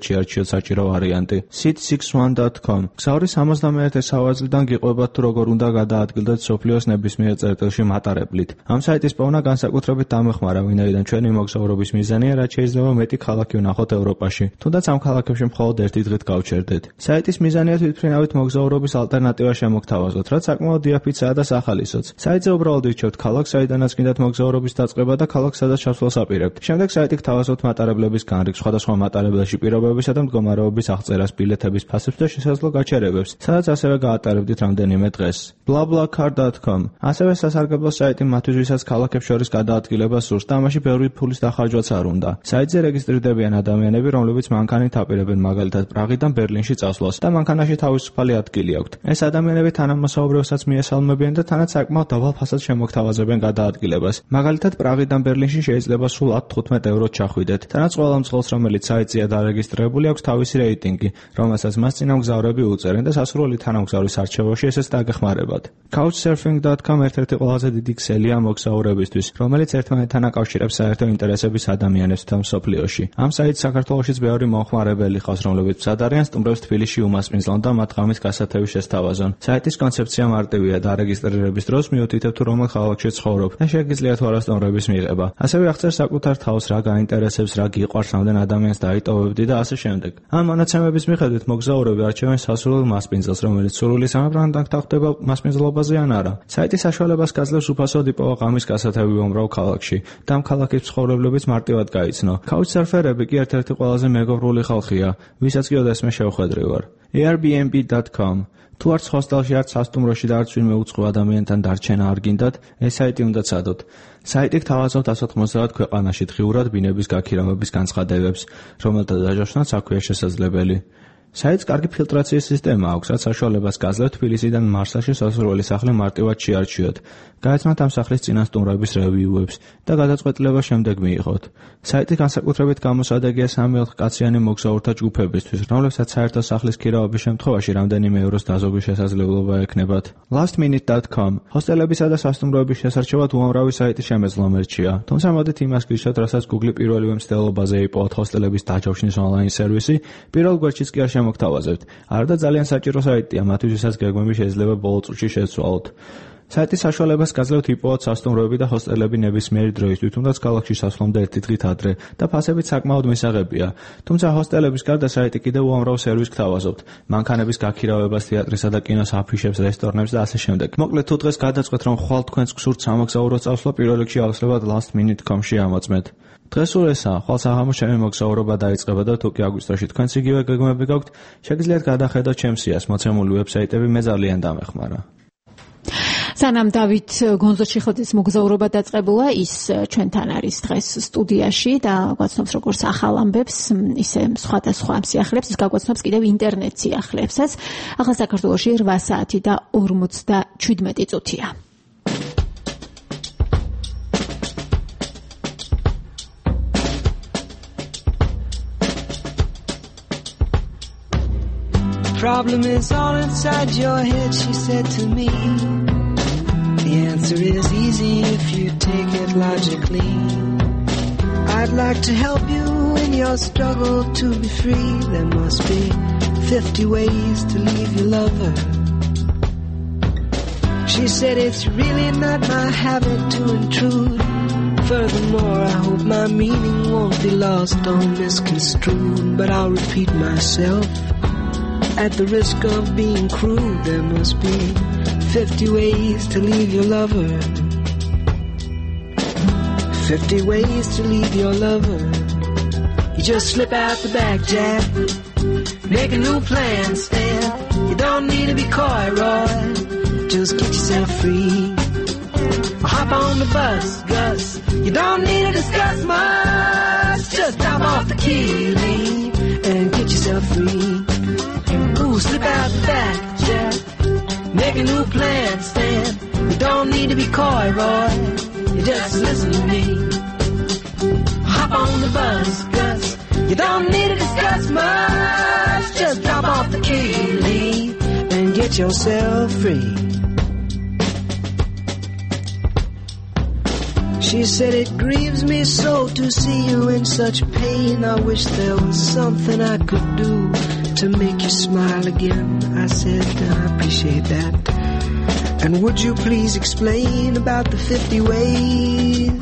უშუალოდ საჭირო ვარიანტი. sit61.com გზავრის 71 სავალიდან გიყვებათ თუ როგორ უნდა გადაადგილდეთ სოფლიოს ნებისმიერ წერტილში მატარებლით. ამ საიტის პოვნა განსაკუთრებით დამეხმარა, ვინაიდან ჩვენი მოგზაურობის მიზანია, რაც შეიძლება მეტი ქალაქი ვნახოთ ევროპაში. თუნდაც ამ ქალაქებში მხოლოდ ერთი დღით გავჩერდეთ. საიტის მიზანია თვითმფრინავით მოგზაურობის ალტერნატივა შემოგთავაზოთ, რაც საკმაოდ დიაფიცაა და სახალისოც. საიტზე უბრალოდ ირჩევთ ქალაქს, საიდანაც გინდათ მოგზაურობის დაწყება და ქალაქს, სადაც ჩასვლას აპირებთ. შემდეგ საიტი გთავაზობთ მატარებლების განრიგს, სხვადასხვა მატარებელში პირობებისა და მდგომარეობის აღწერას, ბილეთების ფასებს და შესაძლო გაჩერებებს, სადაც ასევე გაატარებდით რამდენიმე დღეს. blablacar.com ასევე სასარგებლო საიტი მათთვის, ვისაც ქალაქებს შორის გადაადგილება სურს და ამაში ბევრი ფულის დახარჯვაც არ უნდა. საიტზე რეგისტრირდებიან ადამიანები, რომლებიც მანქანით აპირებენ მაგალითად პრაღიდან ბერლინში წასვლას და მანქანაში თავისუფალი ადგილი აქვთ. ეს ადამიანები თანამოსაუბრესაც მიესალმებიან და თანაც საკმაოდ დაბალ ფასად შემოგთავაზებენ გადაადგილებას. მაგალითად პრაღიდან ბერლინში შეიძლება სულ 15 ევროთ ჩახვიდეთ. თანაც ყველა მძღოლს, რომელიც საიტზეა დარეგისტრირებული, აქვს თავისი რეიტინგი, რომელსაც მას წინამგზავრები უწერენ და სასურველი თანამგზავრის არჩევაში ესეც დაგეხმარებათ. couchsurfing.com ერთ-ერთი ყველაზე დიდი ქსელია მოგზაურებისთვის, რომელიც ერთმანეთთან აკავშირებს საერთო ინტერესების ადამიანებს თელ მსოფლიოში. ამ საიტს საქართველოშიც ბევრი მომხმარებელი ხავს, რომლებიც მცად არიან სტუმრებს თბილისში უმასპინძლონ და მათ ღამის გასათევი შესთავაზონ. საიტის კონცეფცია მარტივია, დარეგისტრირების დროს მიუთითებთ თუ რომელ ქალაქში ცხოვრობთ და შეგიძლიათ თუ არა სტუმრების მიღება. ასევე აღწერს საკუთარ თავს, რა გაინტერესებს, რა გიყვარს, რამდენ ადამიანს დაიტოვებდი და ასე შემდეგ. ამ მონაცემების მიხედვით მოგზაურები არჩევენ სასურველ მასპინძელს, რომელიც სურვილი სამებრანთან ხდება მასპინძლობაზე ან არა. საიტის საშუალებას გაძლევს უფასოდ იპოვა ღამის გასათევი უმრავ ქალაქში და ამ ქალაქის მცხოვრებლებიც მარტივად გაიცნო. couchsurferები კი ერთ-ერთი ყველაზე მეგობრული ხალხია, ვისაც კი ოდესმე შევხვედრი ვარ. airbnb.com თუ არც ჰოსტელში, არც სასტუმროში და არც ვინმე უცხო ადამიანთან დარჩენა არ გინდათ, ეს საიტი უნდა ცადოთ. საიტი გთავაზობთ 190 ქვეყანაში დღიურად ბინების გაქირავების განცხადებებს, რომელთა დაჯავშნაც აქვეა შესაძლებელი. საიტს კარგი ფილტრაციის სისტემა აქვს, რაც საშუალებას გაძლევთ თბილისიდან მარსალში სასურველი სახლი მარტივად შეარჩიოთ. გაეცნოთ ამ სახლის წინასტუმრების რევიუებს და გადაწყვეტილება შემდეგ მიიღოთ. საიტი განსაკუთრებით გამოსადეგია 3-4 კაციანი მოგზაურთა ჯგუფებისთვის, რომლებსაც საერთო სახლის ქირავების შემთხვევაში რამდენიმე ევროს დაზოგვის შესაძლებლობა ექნებათ. lastminute.com ჰოსტელებისა და სასტუმროების შესარჩევად უამრავი საიტი შემეძლომერჩია. თუმცა მოდით იმას გირჩევთ, რასაც Google პირველივე მცდელობაზე იპოვოთ ჰოსტელების დაჯავშნის ონლაინ სერვისი, პირველ გვერდშიც კი არ შემოგთავაზებთ. არადა ძალიან საჭირო საიტია, მათთვის ვისაც გეგმები შეიძლება ბოლო წუთში შეცვალოთ. საიტის საშუალებას გაძლევთ იპოვოთ სასტუმროები და ჰოსტელები ნებისმიერი დროისთვის, თუნდაც ქალაქში სასვლამდე ერთი დღით ადრე და ფასებიც საკმაოდ მისაღებია. თუმცა ჰოსტელების გარდა საიტი კიდევ უამრავ სერვისს გთავაზობთ. მანქანების გაქირავებას, თეატრისა და კინოს აფიშებს, რესტორნებს და ასე შემდეგ. მოკლედ თუ დღეს გადაწყვეტ რომ ხვალ თქვენს გსურთ სამოგზაურო წავსვლა, პირველ რიგში აუცილებლად lastminute.com-ში ამოწმეთ. დღეს ესაა, ხვალ საღამოს ჩემი მოგზაურობა დაიწყება და თუ კი აგვისტოში თქვენც იგივე გეგმები გაქვთ, შეგიძლიათ გადახედოთ ჩემს სიას მოცემული ვებსაიტები, მე ძალიან დამეხმარა. სანამ დავით გონზოჩიხოძის მოგზაურობა დაწყებულა, ის ჩვენთან არის დღეს სტუდიაში და გვაცნობს როგორც ახალ ამბებს, ისე სხვადასხვა სიახლეებს, ის გაგვაცნობს კიდევ ინტერნეტ სიახლეებსაც. ახლა საქართველოში 8 საათი და 57 წუთია. Problem is all inside your head, she said to me. The answer is easy if you take it logically. I'd like to help you in your struggle to be free. There must be 50 ways to leave your lover. She said it's really not my habit to intrude. Furthermore, I hope my meaning won't be lost or misconstrued. But I'll repeat myself. At the risk of being crude, there must be 50 ways to leave your lover. 50 ways to leave your lover. You just slip out the back, Jack. Make a new plan, Stan. You don't need to be coy, Roy. Just get yourself free. Hop on the bus, Gus. You don't need to discuss much. Just drop off the key, leave, and get yourself free. Ooh, slip out the back, Jack. Make a new plan, Stan. You don't need to be coy, Roy. You just listen to me. Hop on the bus, Gus. You don't need to discuss much. Just drop off the key, leave, and get yourself free. She said, it grieves me so to see you in such pain. I wish there was something I could do to make you smile again. I said, I appreciate that. And would you please explain about the 50 ways?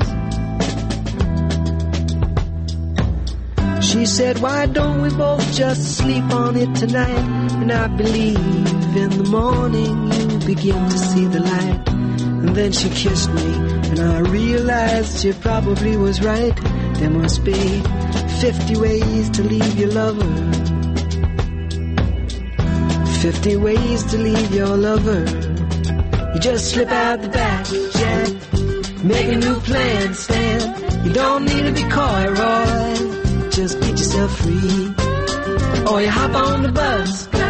She said, why don't we both just sleep on it tonight? And I believe in the morning you begin to see the light. And then she kissed me, and I realized she probably was right. There must be 50 ways to leave your lover. 50 ways to leave your lover. You just slip out the back, Jack. Make a new plan, Stan. You don't need to be coy, Roy. Just get yourself free. Or you hop on the bus,